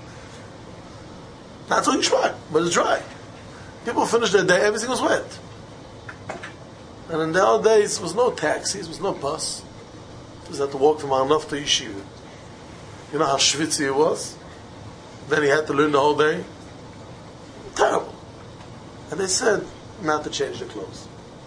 Not so yishmak, but it's dry. People finished their day, everything was wet. And in the old days, there was no taxis, there was no bus. You just had to walk from Arnov to Yeshiva. You know how schwitzy it was? Then he had to learn the whole day. Terrible. And they said not to change the clothes.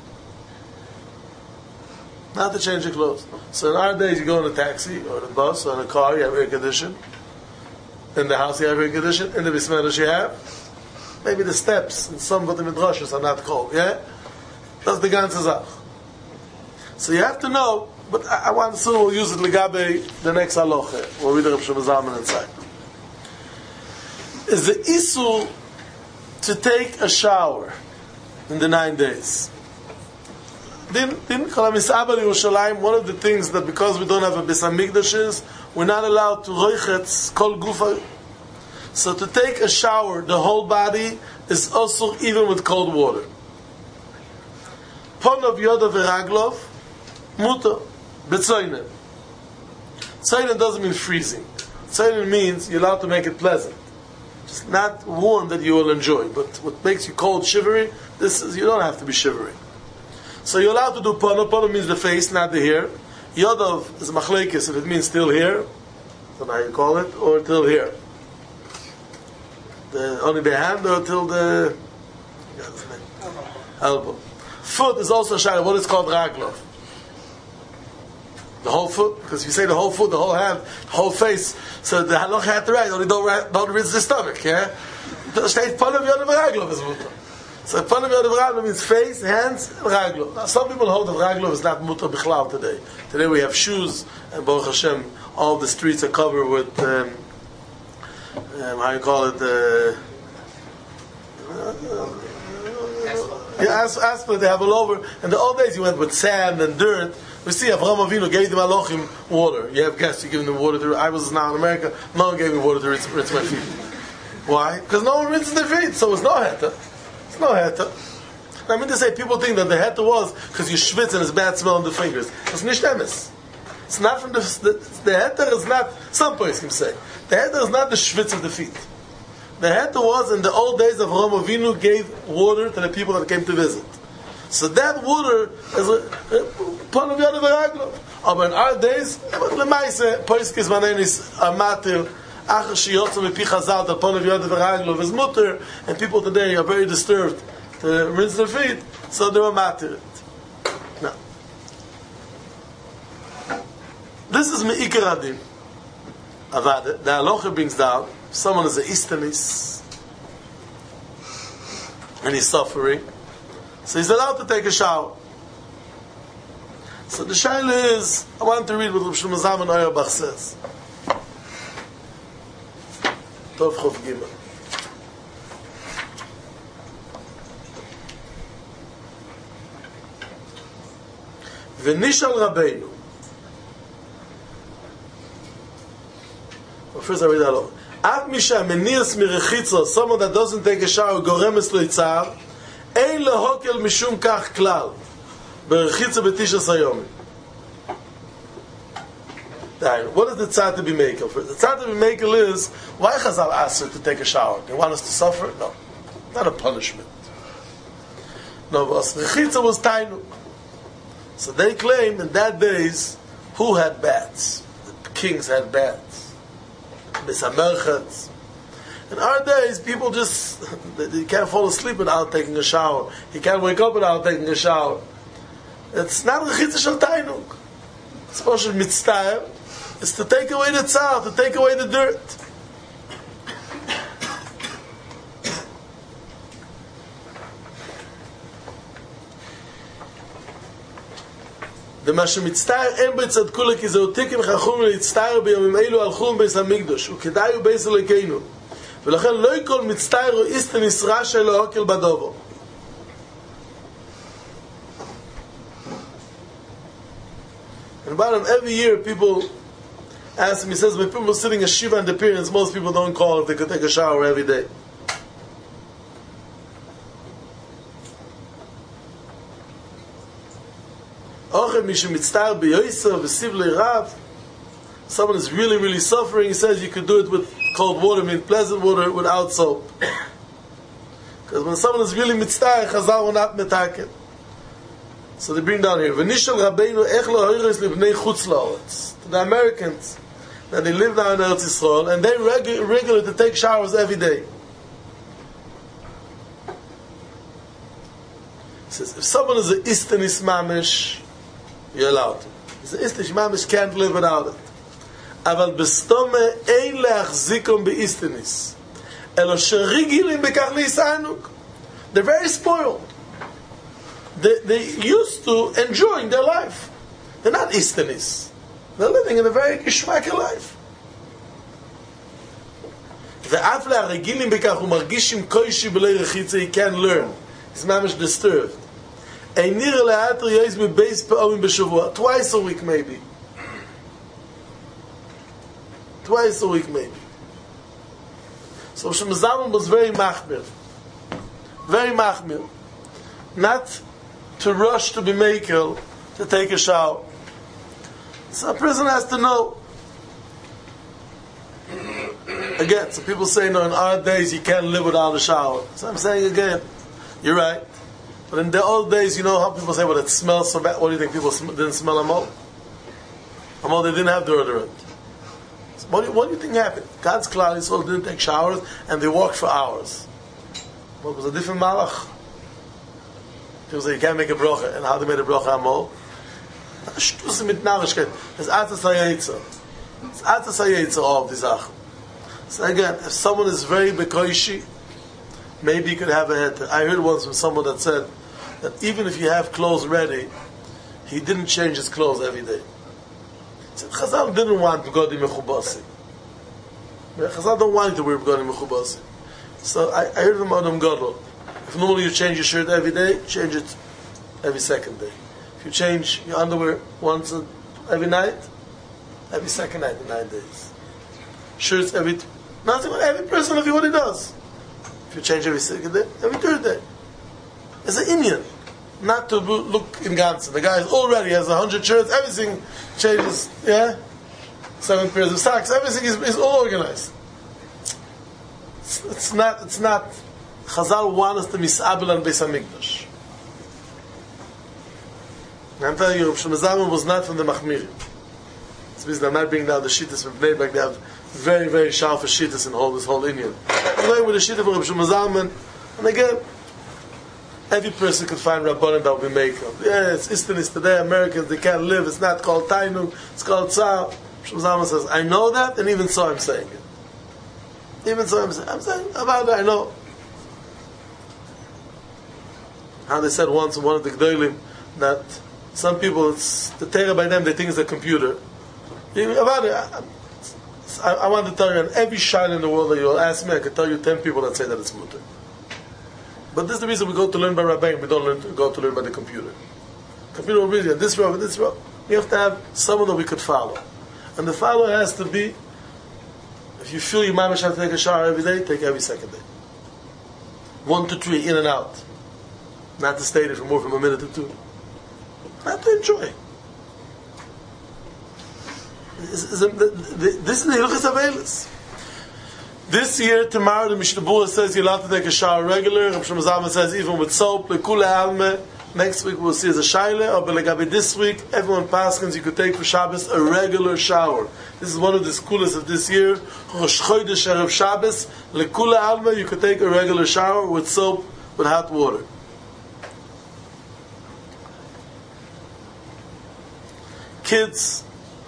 Not to change your clothes. So in our days, you go in a taxi or a bus or in a car, you have air conditioning. In the house, you have air conditioning. In the Bismillah, you have. Maybe the steps in some of the midrashas are not cold. Yeah, that's the ganze Zach. So you have to know. But I, I want to soon we'll use it legabe the next halacha. We'll read the Rav Shlomo Zalman inside. Is the isur to take a shower in the nine days? Din din Chalamisabel Yerushalayim. One of the things that because we don't have a Beis Hamikdash is we're not allowed to roichetz kol gufa. So to take a shower, the whole body is also even with cold water. Ponov yoda v'raglov muta b'tzoyne. Tzoyne doesn't mean freezing. Tzoyne means you're allowed to make it pleasant. Just not warm that you will enjoy. But what makes you cold, shivery, this is you don't have to be shivery. So you're allowed to do pono. Pono means the face, not the hair. Yodov is machlekes, and it means till here. I don't know how you call it, or till here. The, only the hand or till the elbow. Foot is also shy. What is called raglov? The whole foot, because if you say the whole foot, the whole hand, the whole face, so the halacha had to write, only don't, don't rinse the stomach, yeah? The state pono yodov raglov is mutter. So pono yodov raglov means face, hands, raglov. Now some people hold that raglov is not mutter bichlal today. Today we have shoes, and Baruch Hashem, all the streets are covered with um, um, how you call it, uh, uh, yeah, asphalt they have all over. In the old days you went with sand and dirt. We see Avraham Avinu gave the Malachim water. You have guests, you give them water to, I was now in America, no one gave me water to rinse, rinse my feet. Why? Because no one rinses their feet, so it's no heta. It's no heta. I mean to say, people think that the heta was because you schwitz and it's bad smell on the fingers. It's nicht emes. It's not from the the, the heter is not. Some place can say the heter is not the schwitz of the feet. The heter was in the old days of Avraham Avinu gave water to the people that came to visit. So that water is a pon of yad v'raglo. But in our days, lemaise poiskes manenis amatir achar sheyotzu mepi chazal that pon of yad v'raglo is mutter, and people today are very disturbed to rinse their feet, so they were matir. Now, this is me'ikar adin. Avada, the halacha brings down, someone is a istanis, and he's suffering, so he's allowed to take a shower. So the shaila is, I want to read what Rav Shlomo Zalman Auerbach says. Tov Chof Gimel. V'nishal Rabbeinu. Well, first I read that all. Av misha menias mirechitzo, someone that doesn't take a shower, goremes lo yitzar, ein lehokel mishum kach klal. Berechitza b'tishas hayom. What is the tzad to be makel for? The tzad to be makel is, why Chazal asked her to take a shower? They want us to suffer? No. Not a punishment. No, but rechitza was tainu. So they claim in that days, who had baths? The kings had baths. Misamerchatz. In our days, people just, you can't fall asleep without taking a shower. You can't wake up without taking a shower. It's not rechitza shel tainuk. It's supposed to be mitztayr. It's to take away the tzar, to take away the dirt. The Mashem mitztayr en b'tzad kulek is eotikim chachum mitztayr b'yomim eilu alchum beis hamikdosh ukedayu beis elekeinu v'lachen lo yikol mitztayr o isten isra shelo okel badovo. And about him, every year people ask him, he says, when people are sitting a shiva and appearance, most people don't call if they could take a shower every day. Someone is really, really suffering, he says you could do it with cold water, I mean pleasant water without soap. Because when someone is really mitztayr, Chazal will not metaken. So they bring down here, V'nishal Rabbeinu ech lo hoires libnei chutz la'aretz. To the Americans, that they live now in Eretz Yisrael, and they regu- regular to take showers every day. He says, if someone is an istanis mamish, you're allowed to. If an istanis mamish can't live without it. Aval bestome ein leachzikom beistanis. Elo sherigilim bekach leisanuk. They're very spoiled. They, they used to enjoying their life. They're not istanis. They're living in a very geschmack life. ואף להרגילים בכך ומרגישים קושי בלי רחיצה, he can't learn. He's ממש disturbed. אין נראה לאתר יויז מבייס פעמים בשבוע. Twice a week maybe. Twice a week maybe. So Shlomo Zalman was very machmir. Very machmir. Not to rush to be makel, to take a shower. So a person has to know. Again, so people say, no, in our days you can't live without a shower. So I'm saying again, you're right. But in the old days, you know how people say, well, it smells so bad. What do you think? People sm- didn't smell amol? Amol, they didn't have deodorant. So what, do you, what do you think happened? God's Klal Yisrael didn't take showers, and they walked for hours. What was a different malach? People say, you can't make a bracha. And how they made a bracha amol? Shtusim mit Narishkeit. It's Atzas HaYetzer. It's Atzas HaYetzer of the Zach. So again, if someone is very bekoishi, maybe you could have a heter. I heard once from someone that said that even if you have clothes ready, he didn't change his clothes every day. He said, Chazal didn't want B'godim Mechubasi. Chazal don't want you to wear B'godim Mechubasi. So I, I heard from Adam Gadol, if normally you change your shirt every day, change it every second day. If you change your underwear once a, every night, every second night in nine days. Shirts every, nothing, every person of you what he does. If you change every second day, every third day. It's an Indian. not to look in Gansen. The guy is already has a hundred shirts, everything changes, yeah? Seven pairs of socks, everything is, is all organized. It's, it's not, it's not, Chazal want us to misabel on Beis HaMikdash. I'm telling you, Rav Shlomo Zalman was not from the Machmirim. It's because I'm not bringing down the Shittas from Bnei Brak. They have very, very sharp Shittas in whole, this whole Indian. I'm going with the Shittah from Rav Shlomo Zalman, and again, every person can find Rabbanim that will be making. Yeah, it's Easterners today, Americans, they can't live, it's not called Tainug, it's called Tzar. Rav Shlomo Zalman says, I know that, and even so I'm saying it. Even so I'm saying, I'm saying about it, I know. How they said once in one of the Gdolim that some people, it's the Torah by them, they think it's a computer. Even about it, I, I, I want to tell you, on every shine in the world that you'll ask me, I can tell you ten people that say that it's mutter. But this is the reason we go to learn by Rabbein, we don't learn to go to learn by the computer. Computer will read you, this row, this row. We have to have someone that we could follow. And the follower has to be, if you feel your mamash have to take a shower every day, take every second day. One to three, in and out. Not to stay there for more from a minute or two. Not to enjoy. This is the Hilchos Avelis. This year, tomorrow, the Mishnah Berurah says you're allowed to take a shower regular. Rav Shlomo Zalman says even with soap. Lekula alme. Next week we'll see as a shaila. Or belegabe this week, everyone paskins you could take for Shabbos a regular shower. This is one of the schools of this year. Rosh Chodesh Erev Shabbos. Lekula alme. You could take a regular shower with soap, with hot water. Kids,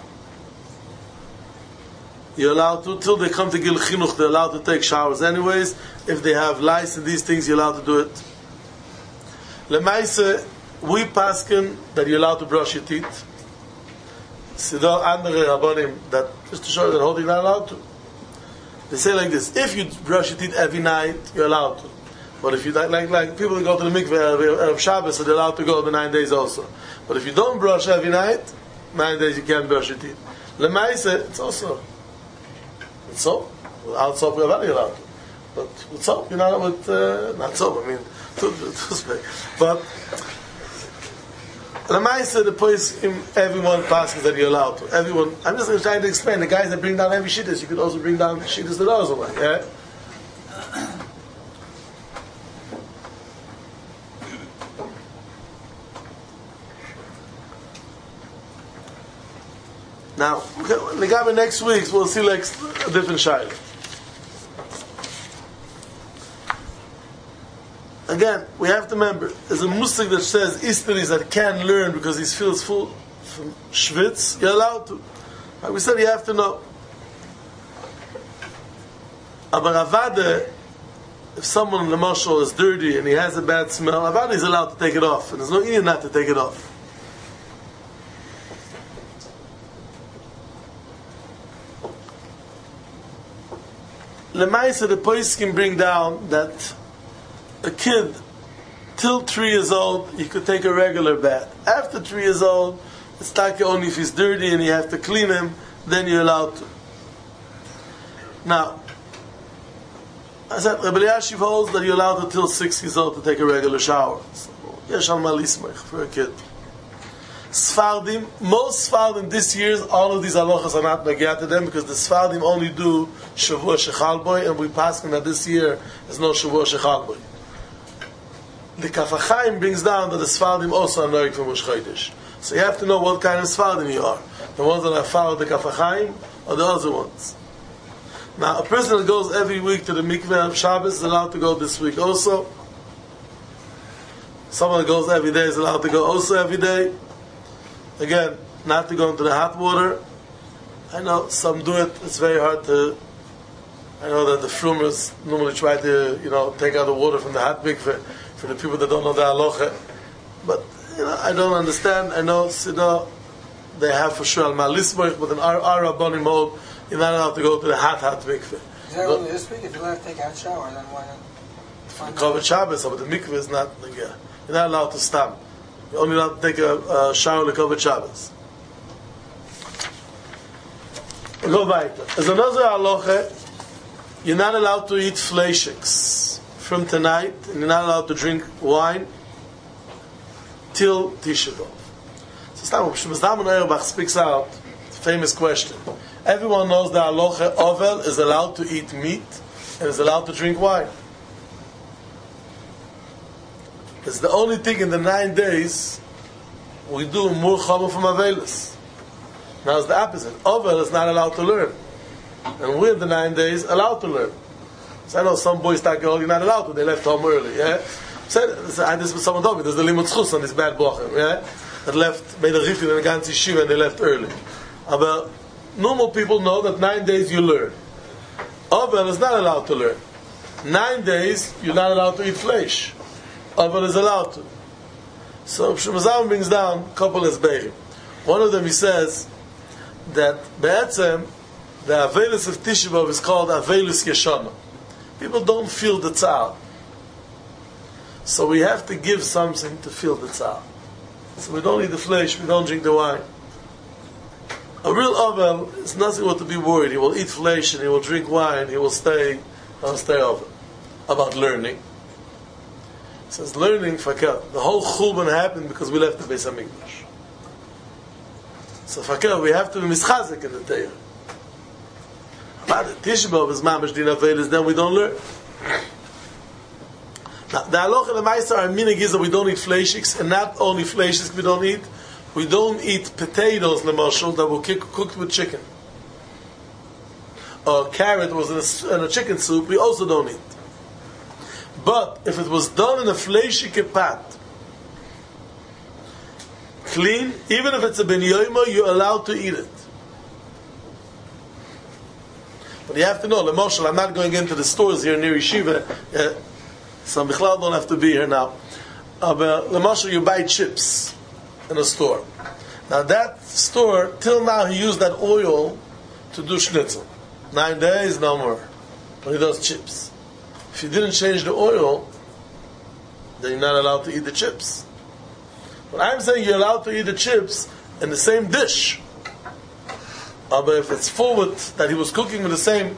you're allowed to, till they come to Gil Chinuch, they're allowed to take showers anyways. If they have lice and these things, you're allowed to do it. Lemaise, we paskin that you're allowed to brush your teeth. Sidor andere Rabbanim, that just to show you that holding not allowed to. They say like this: if you brush your teeth every night, you're allowed to. But if you like, like, like people that go to the mikveh of Shabbos, so they're allowed to go the nine days also. But if you don't brush every night, nine days you can't brush your teeth. Lemaise, it's also. With soap, without soap you're not allowed to. But with soap, you're not with, uh, not soap, I mean, toothpaste. But, Lamaisa, the place, everyone passes that you're allowed to. Everyone, I'm just trying to explain, the guys that bring down every shittas, you could also bring down shittas that also like, yeah? Now, Legabe next week, we'll see like a different shaila. Again, we have to remember, there's a musik that says Easteries that can learn because he feels full from schwitz, you're allowed to. Like we said, you have to know. Aber Avada, if someone in the marshal is dirty and he has a bad smell, Avada is allowed to take it off, and there's no need not to take it off. Lemaisa, the pois can bring down that a kid till three years old he could take a regular bath. After three years old, it's like only if he's dirty and you have to clean him, then you're allowed to. Now, I said Rebbe Eliashiv holds that you're allowed until six years old to take a regular shower. So, yesh al malismech for a kid. Sfardim, most Sfardim this year, all of these halachas are not nagiah to them because the Sfardim only do Shavua Shechal Boy, and we pass them that this year is no Shavua Shechal Boy. The Kaf HaChaim brings down that the Sfardim also are noig from Rosh Chodesh. So you have to know what kind of Sfardim you are. The ones that have followed the Kaf HaChaim or the other ones. Now, a person that goes every week to the mikveh of Shabbos is allowed to go this week also. Someone that goes every day is allowed to go also every day. Again, not to go into the hot water. I know some do it. It's very hard to. I know that the frumers normally try to, you know, take out the water from the hot mikveh for the people that don't know the halacha. But you know, I don't understand. I know, you know, they have for sure al malismoich, but in our our rabbanim mode, you're not allowed to go to the hot hot mikveh. Is that only this week? If you're allowed to take a hot shower, then why not? Covered Shabbos, but the mikveh is not. Yeah, you're not allowed to stop. You're only allowed to take a, a shower to cover Shabbos. Go weiter. As another halacha, you're not allowed to eat fleishiks from tonight, and you're not allowed to drink wine till Tisha B'Av. So Stam Shmuel Auerbach speaks out the famous question. Everyone knows that halacha Ovel is allowed to eat meat and is allowed to drink wine. It's the only thing in the nine days we do more chama from Avelis. Now it's the opposite. Ovel is not allowed to learn. And we're the nine days allowed to learn. So I know some boys start going, you're not allowed to, they left home early, yeah? So I this was someone told me, there's the limud schus on this bad bochum, yeah? That left, made a rifin in a ganzi shiva and they left early. But normal people know that nine days you learn. Ovel is not allowed to learn. Nine days, you're not allowed to eat flesh. Ovel is allowed to. So Shmuel brings down a couple of be'erim. One of them he says that be'etzem, the Avelis of Tisha B'Av is called Avelis Yeshana. People don't feel the tzar. So we have to give something to feel the tzar. So we don't eat the flesh, we don't drink the wine. A real Ovel is nothing what to be worried. He will eat flesh and he will drink wine, he will stay, he'll stay Ovel. About learning. It says learning, fakir. The whole chulban happened because we left the Beis HaMikdash. So fakir, we have to be mischazik in the Torah. But the Tisha B'Av is mamash din avelis, then we don't learn. Now, the halacha and the ma'aser are minhag that we don't eat fleishiks, and not only fleishiks we don't eat, we don't eat potatoes, lemashal, that were cooked with chicken. Or carrot was in a, in a chicken soup, we also don't eat. But if it was done in a fleishike pot, clean, even if it's a ben yoyma, you're allowed to eat it. But you have to know, Lemoshe, I'm not going into the stores here near Yeshiva, uh, so Michlal don't have to be here now. Uh, but Lemoshe, you buy chips in a store. Now that store, till now he used that oil to do schnitzel. Nine days, no more. But he does chips. If you didn't change the oil, then you're not allowed to eat the chips. But I'm saying you're allowed to eat the chips in the same dish. Uh, but if it's forward that he was cooking with the same,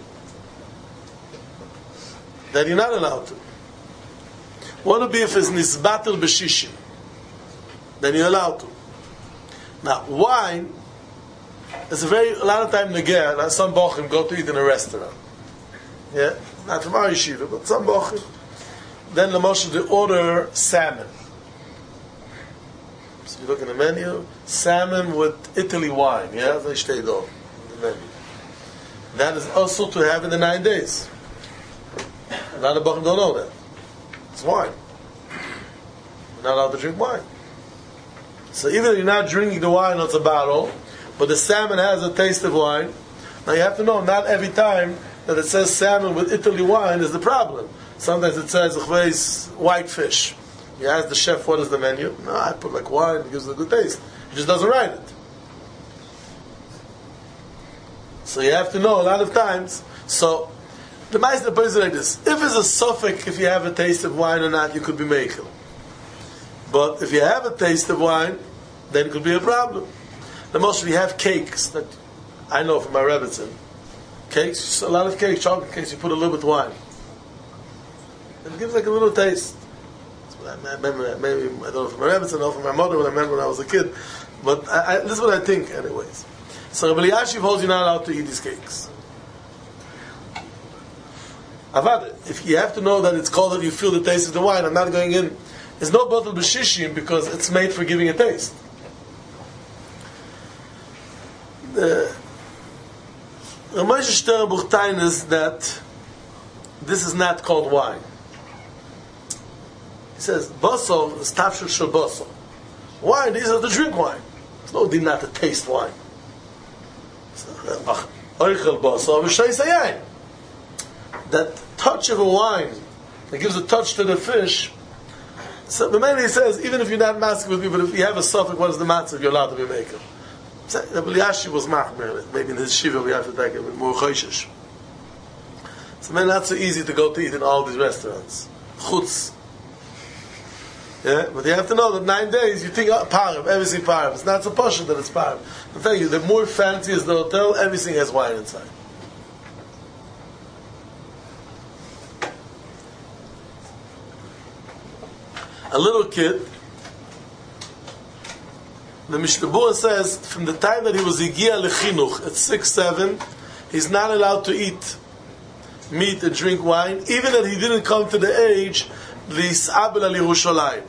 then you're not allowed to. What would be if it's nisbatel b'shishim? Then you're allowed to. Now, wine is a very, a lot of time negeh, like some bochim go to eat in a restaurant. Yeah? Not from our yeshiva, but some bochim. Then the Moshe, they order salmon. So you look in the menu, salmon with Italy wine. Yeah? They stay though. Menu. That is also to have in the nine days. A lot of Bachim don't know that. It's wine. You're not allowed to drink wine. So even if you're not drinking the wine, it's a bottle, but the salmon has a taste of wine. Now you have to know, not every time that it says salmon with Italy wine is the problem. Sometimes it says white fish. You ask the chef, what is the menu? No, I put like wine, it gives it a good taste. He just doesn't write it. So you have to know a lot of times. So the Meister puts it like this: if it's a suffix, if you have a taste of wine or not, you could be makel. But if you have a taste of wine, then it could be a problem. The most we have cakes that I know from my Rebbetzin. Cakes, a lot of cakes, chocolate cakes. You put a little bit of wine, and it gives like a little taste. I remember, maybe I don't know from my Rebbetzin, I know from my mother when I met when I was a kid. But I, I, this is what I think, anyways. So Rabbi Elyashiv holds you not allowed to eat these cakes. Avad, if you have to know that it's called that you feel the taste of the wine, I'm not going in. There's no bottle b'shishim because it's made for giving a taste. The Ramosha Shter Buchtain is that this is not called wine. He says, Basol is tafshil shel basol. Wine, these are the drink wine. There's no din not to taste wine. That touch of a wine that gives a touch to the fish. So the man he says, even if you're not masking with me, but if you have a suffix, what is the matzah you're allowed to be making? Rabbi Elyashiv was machmir. Maybe in his shiva we have to take it more choishish. So man, not so easy to go to eat in all these restaurants. Chutz. Yeah, but you have to know that nine days you think oh, parv, everything parv. It's not so posh that it's parv. I'm telling you, the more fancy is the hotel, everything has wine inside. A little kid The Mishnah Berurah says from the time that he was Igia Lechinuch at six, seven, he's not allowed to eat meat and drink wine, even that he didn't come to the age L'Yis'abel al Yerushalayim.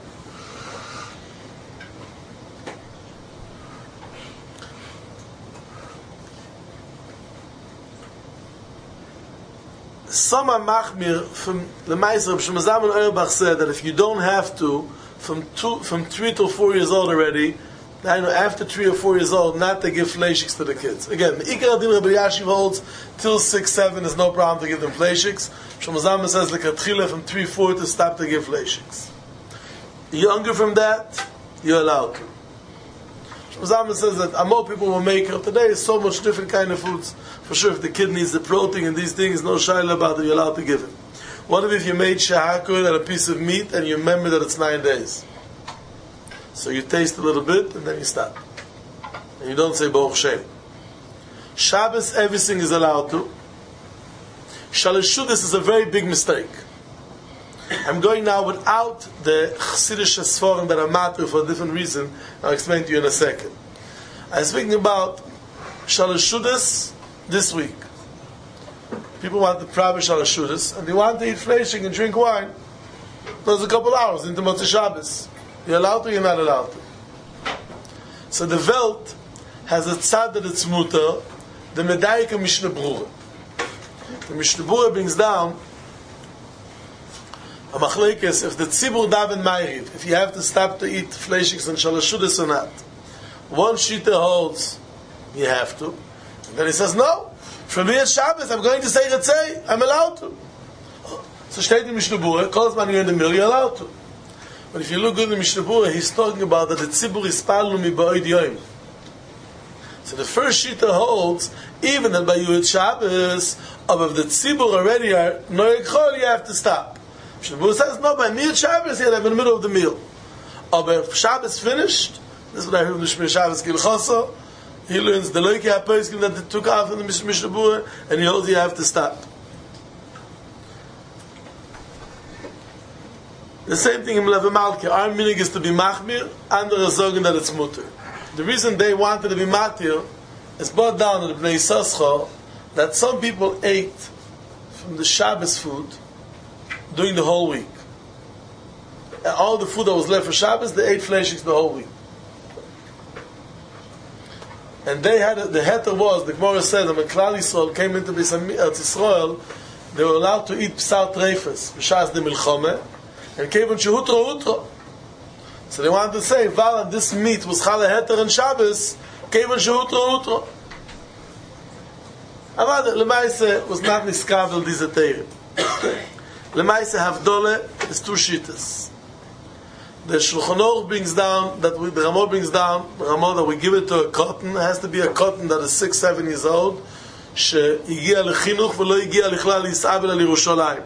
Some are machmir from the Meiser. Shemazam and Auerbach said that if you don't have to, from two, from three to four years old already, I know after three or four years old, not to give fleishiks to the kids. Again, the Ikar Adin Rabbi Yashiv holds till six, seven is no problem to give them fleishiks. Shemazam says like a tchila from three, four to stop to give fleishiks. Younger from that, you're allowed to. Shemazam says that Amor people will make it. Today is so much different kind of foods. For sure, if the kid needs the protein and these things, no shaila about it, you're allowed to give him. What if you made shahakur and a piece of meat and you remember that it's nine days? So you taste a little bit and then you stop. And you don't say Baruch Shem. Shabbos, everything is allowed to. Shalashudis is a very big mistake. I'm going now without the Chassidish Sforim that are matter for a different reason. I'll explain to you in a second. I'm speaking about Shalashudis this week. People want the Pravish Shalashudis and they want to eat fleshing and drink wine. There's a couple hours into Motzei Shabbos. You're allowed to, you're not allowed to. So the Welt has a tzad that it's mutter, the Medaika Mishnah Berurah. The Mishnah Berurah brings down a machlekes if the tzibur daven ma'ariv, if you have to stop to eat fleshiks and shalashudis or not. One shita holds you have to, and then he says no. For me at Shabbos, I'm going to say Retzei, I'm allowed to. So steht in Mishnah Berurah, calls man you in the middle, you're allowed to. But if you look good in the Mishnah Berurah, he's talking about that the tzibur is palnu mi ba'od yom. So the first shita holds, even that by you at Shabbos, of the tzibur already are noeg chol, you have to stop. Mishnah Berurah says, no, by me at Shabbos, you have in the middle of the meal. But if Shabbos finished, this is what I heard from the Shmir Shabbos Gilchoso, he learns the loiki ha-poskim that they took off in the Mishnah Berurah, and he holds you have to stop. The same thing in Melev Malka. Our meaning is to be machmir, and they're saying that it's mutter. The reason they wanted to be matir is brought down in the Bnei Yissaschar that some people ate from the Shabbos food during the whole week. And all the food that was left for Shabbos, they ate fleshiks the whole week. And they had a, the heter was, the Gemara said that when Klal Yisrael came into Beis Yisrael, they were allowed to eat psar treifes, b'shas de milchome, and kevon shehutra utra. So they wanted to say, Val, this meat was chala heter and Shabbos, kevon shehutra utra. Avad, Lemaise was not niskavel dizaterim. Lemaise Havdole is two shittas. The Shulchan Aruch brings down, that we, the Ramah brings down, the Ramah that we give it to a cotton, it has to be a cotton that is six, seven years old, שהגיע לחינוך ולא הגיע לכלל ליסעבל על ירושלים.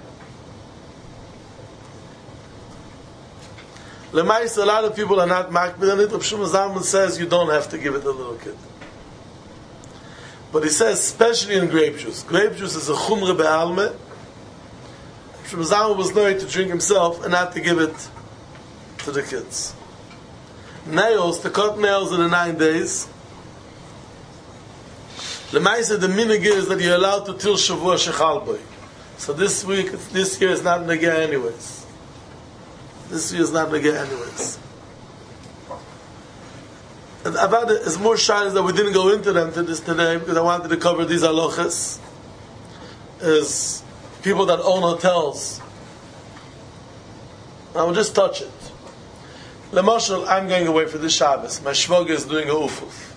Lemais, a lot of people are not makbid on it. Rav Shimon Zalman says you don't have to give it to a little kid. But he says, especially in grape juice. Grape juice is a chumre be'alme. Rav Shimon Zalman was known to drink himself and not to give it to the kids. Nails, to cut nails in the nine days. Lemais, the minig is that you're allowed to till Shavua Shechal Boy. So this week, this year is not negah anyways. This year is not negah anyways. And about it, it's more shines that we didn't go into them to this today because I wanted to cover these halachas. Is people that own hotels. I will just touch it. Lemashal, I'm going away for this Shabbos. My shvoga is doing a ufuf.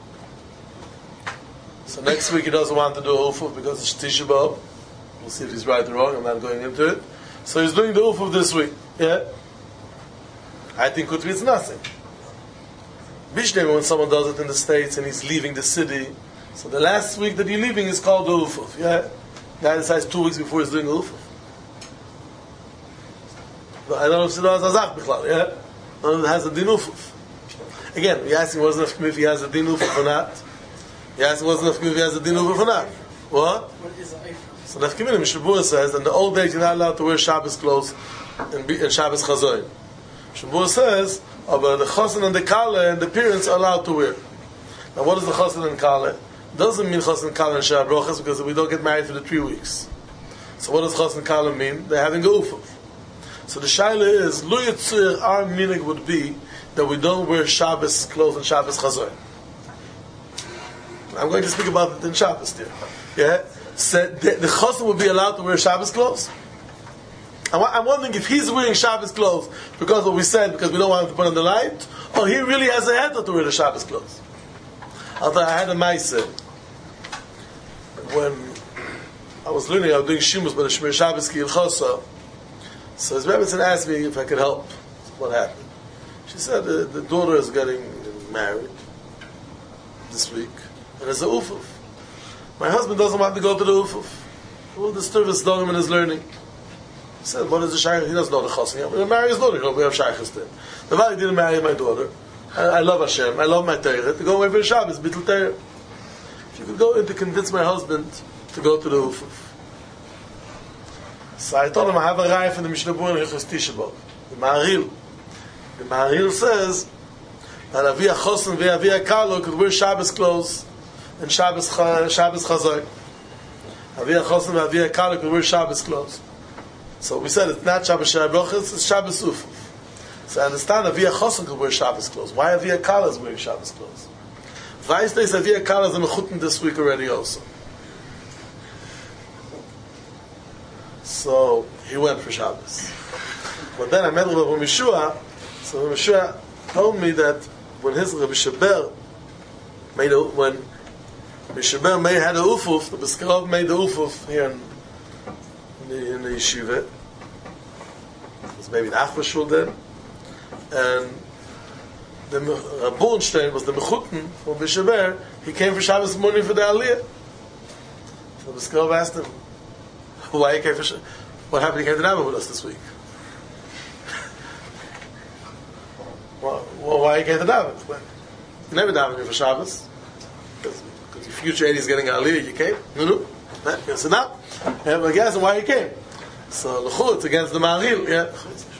So next week he doesn't want to do a ufuf because it's Tisha B'Av. We'll see if he's right or wrong. I'm not going into it. So he's doing the ufuf this week. Yeah. I think could be it's nothing. Bishnem, when someone does it in the States and he's leaving the city, so the last week that you're leaving is called the ufuf. Yeah. Guy decides two weeks before he's doing the ufuf. I don't know if Siddhar has Azach B'chlal. Yeah. It has a din ufuf. Again, we ask him wasn't if he has a din ufuf or not. He asked wasn't if he has a din ufuf or not. What? What is the So Nefkimina Mishnah Berurah says, in the old days you're not allowed to wear Shabbos clothes and, and Shabbos chazoin. Mishnah Berurah says, but the chosin and the kala and the parents are allowed to wear. Now, what is the chosin and kala? Doesn't mean chosin and kala and shah brochas because we don't get married for the three weeks. So, what does chosin and kala mean? They're having a ufuv. So the shaila is, Lu Yitzir, our meaning would be that we don't wear Shabbos clothes and Shabbos chazor. I'm going to speak about it in Shabbos there. Yeah? So the, the chosin would be allowed to wear Shabbos clothes. I'm, I'm wondering if he's wearing Shabbos clothes because of what we said, because we don't want him to put on the light, or he really has a head to wear the Shabbos clothes. Although I had a maaseh when I was learning, I was doing shimus by the Shemir Shabbos ki Ilchosa. So his Rebbetzin asked me if I could help. What happened? She said uh, the daughter is getting married this week, and there's a ufuv. My husband doesn't want to go to the ufuv. It will disturb his dogma in his learning. He said, what is the shaykh? He doesn't know the chosin. I'm going to marry his daughter. We have shaykhs then. The Vali didn't marry my daughter. I, I love Hashem. I love my Torah. To go away for Shabbos, bittul Torah. If you could go in to convince my husband to go to the ufuv. So I told him I have a raya from the Mishnah Berurah in Hilchos Tisha B'Av. The Maharil. The Maharil says that Avia Chosin and Avia Kalo could wear Shabbos clothes and Shabbos Shabbos Chazor. Avia Chosin and Avia Kalo could wear Shabbos clothes. So we said it's not Shabbos Shai Brochus, it's Shabbos Ufuv. So I understand Avia Chosin could wear Shabbos clothes. Why Avia Kalo is wearing Shabbos clothes? Vice days Avia Kalo is in Mechutin this week already also. So he went for Shabbos. But then I met Rabbi Mishua. So Rabbi Mishua told me that when his Rabbi Shaber made a, when Rabbi Shaber made had a ufuf, the Biskarov made the ufuf here in, in, the, in the yeshiva. It was maybe the Achva Shul then, and the Rabunstein was the Mechutin from Rabbi Shaber. He came for Shabbos morning for the Aliyah. So the Biskarov asked him, why he came for Shabbos? What happened? He came to Daven with us this week. well, well, why he came to Daven? You never daven for Shabbos because your future Eddie is getting an Aliyah. You came? No, no. Yes, so now, yeah, but guess why he came? So l'chut, it's against the Maharil. Yeah.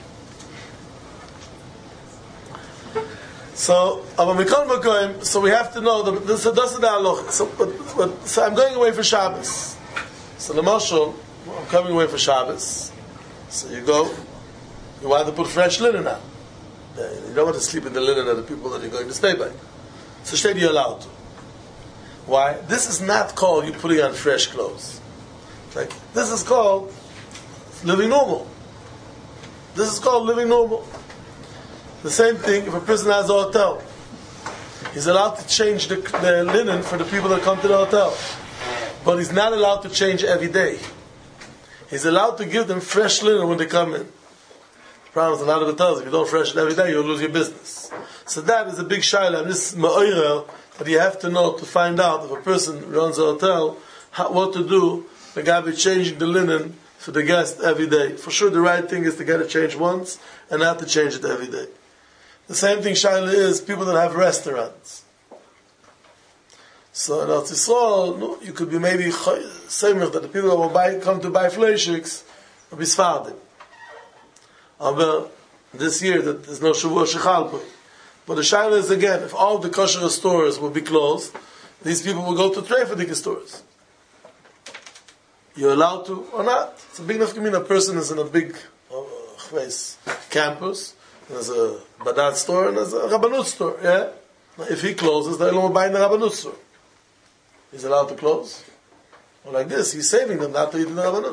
So, so we have to know that this is the halacha. So, but, but so I'm going away for Shabbos. So the Mashal, I'm coming away for Shabbos. So you go, you want to put fresh linen on. You don't want to sleep in the linen of the people that you're going to stay by. So stay you're allowed to. Why? This is not called you putting on fresh clothes. Like, this is called living normal. This is called living normal. The same thing if a person has a hotel. He's allowed to change the, the linen for the people that come to the hotel. But he's not allowed to change every day. He's allowed to give them fresh linen when they come in. The problem is a lot of hotels, if you don't fresh it every day, you'll lose your business. So that is a big shayla, and this is ma'oirel that you have to know to find out if a person runs a hotel, how, what to do. The guy be changing the linen for the guest every day. For sure the right thing is to get it changed once and not to change it every day. The same thing shayla is people that have restaurants. So in Eretz Yisrael, no, you could be maybe semich that the people that will buy, come to buy fleishiks will be Sfardim. But this year that there's no Shavua Shechalpui. But the shayla is again, if all the kosher stores will be closed, these people will go to Treifedik stores. You're allowed to or not. It's a big enough community. A person is in a big uh, campus, and there's a Badat store and there's a Rabbanut store. Yeah? If he closes, they'll only buy in the Rabbanut store. He's allowed to close. Or like this, he's saving them not to eat in the Rabbanut.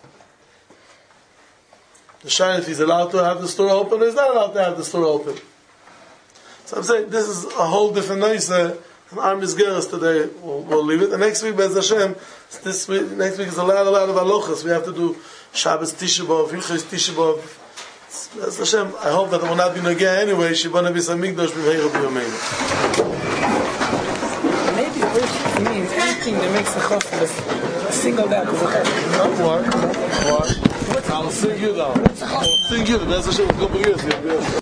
The shayla, if he's allowed to have the store open, or he's not allowed to have the store open. So I'm saying this is a whole different noise. Uh, an arm is girls today. We'll, we'll leave it. And next week, Bez Hashem, this week, next week is a lot, a lot of halachas. We have to do Shabbos Tisha B'Av, Hilchos Tisha B'Av. Bez Hashem, I hope that it will not be Nogea anyway. Shibana B'Samigdosh B'Meira B'Yomeinu. Maybe it means anything that makes the chosr singled out as a chosr. Not more. More. I'll sing you down. I'll sing you. Bez Hashem, go for years.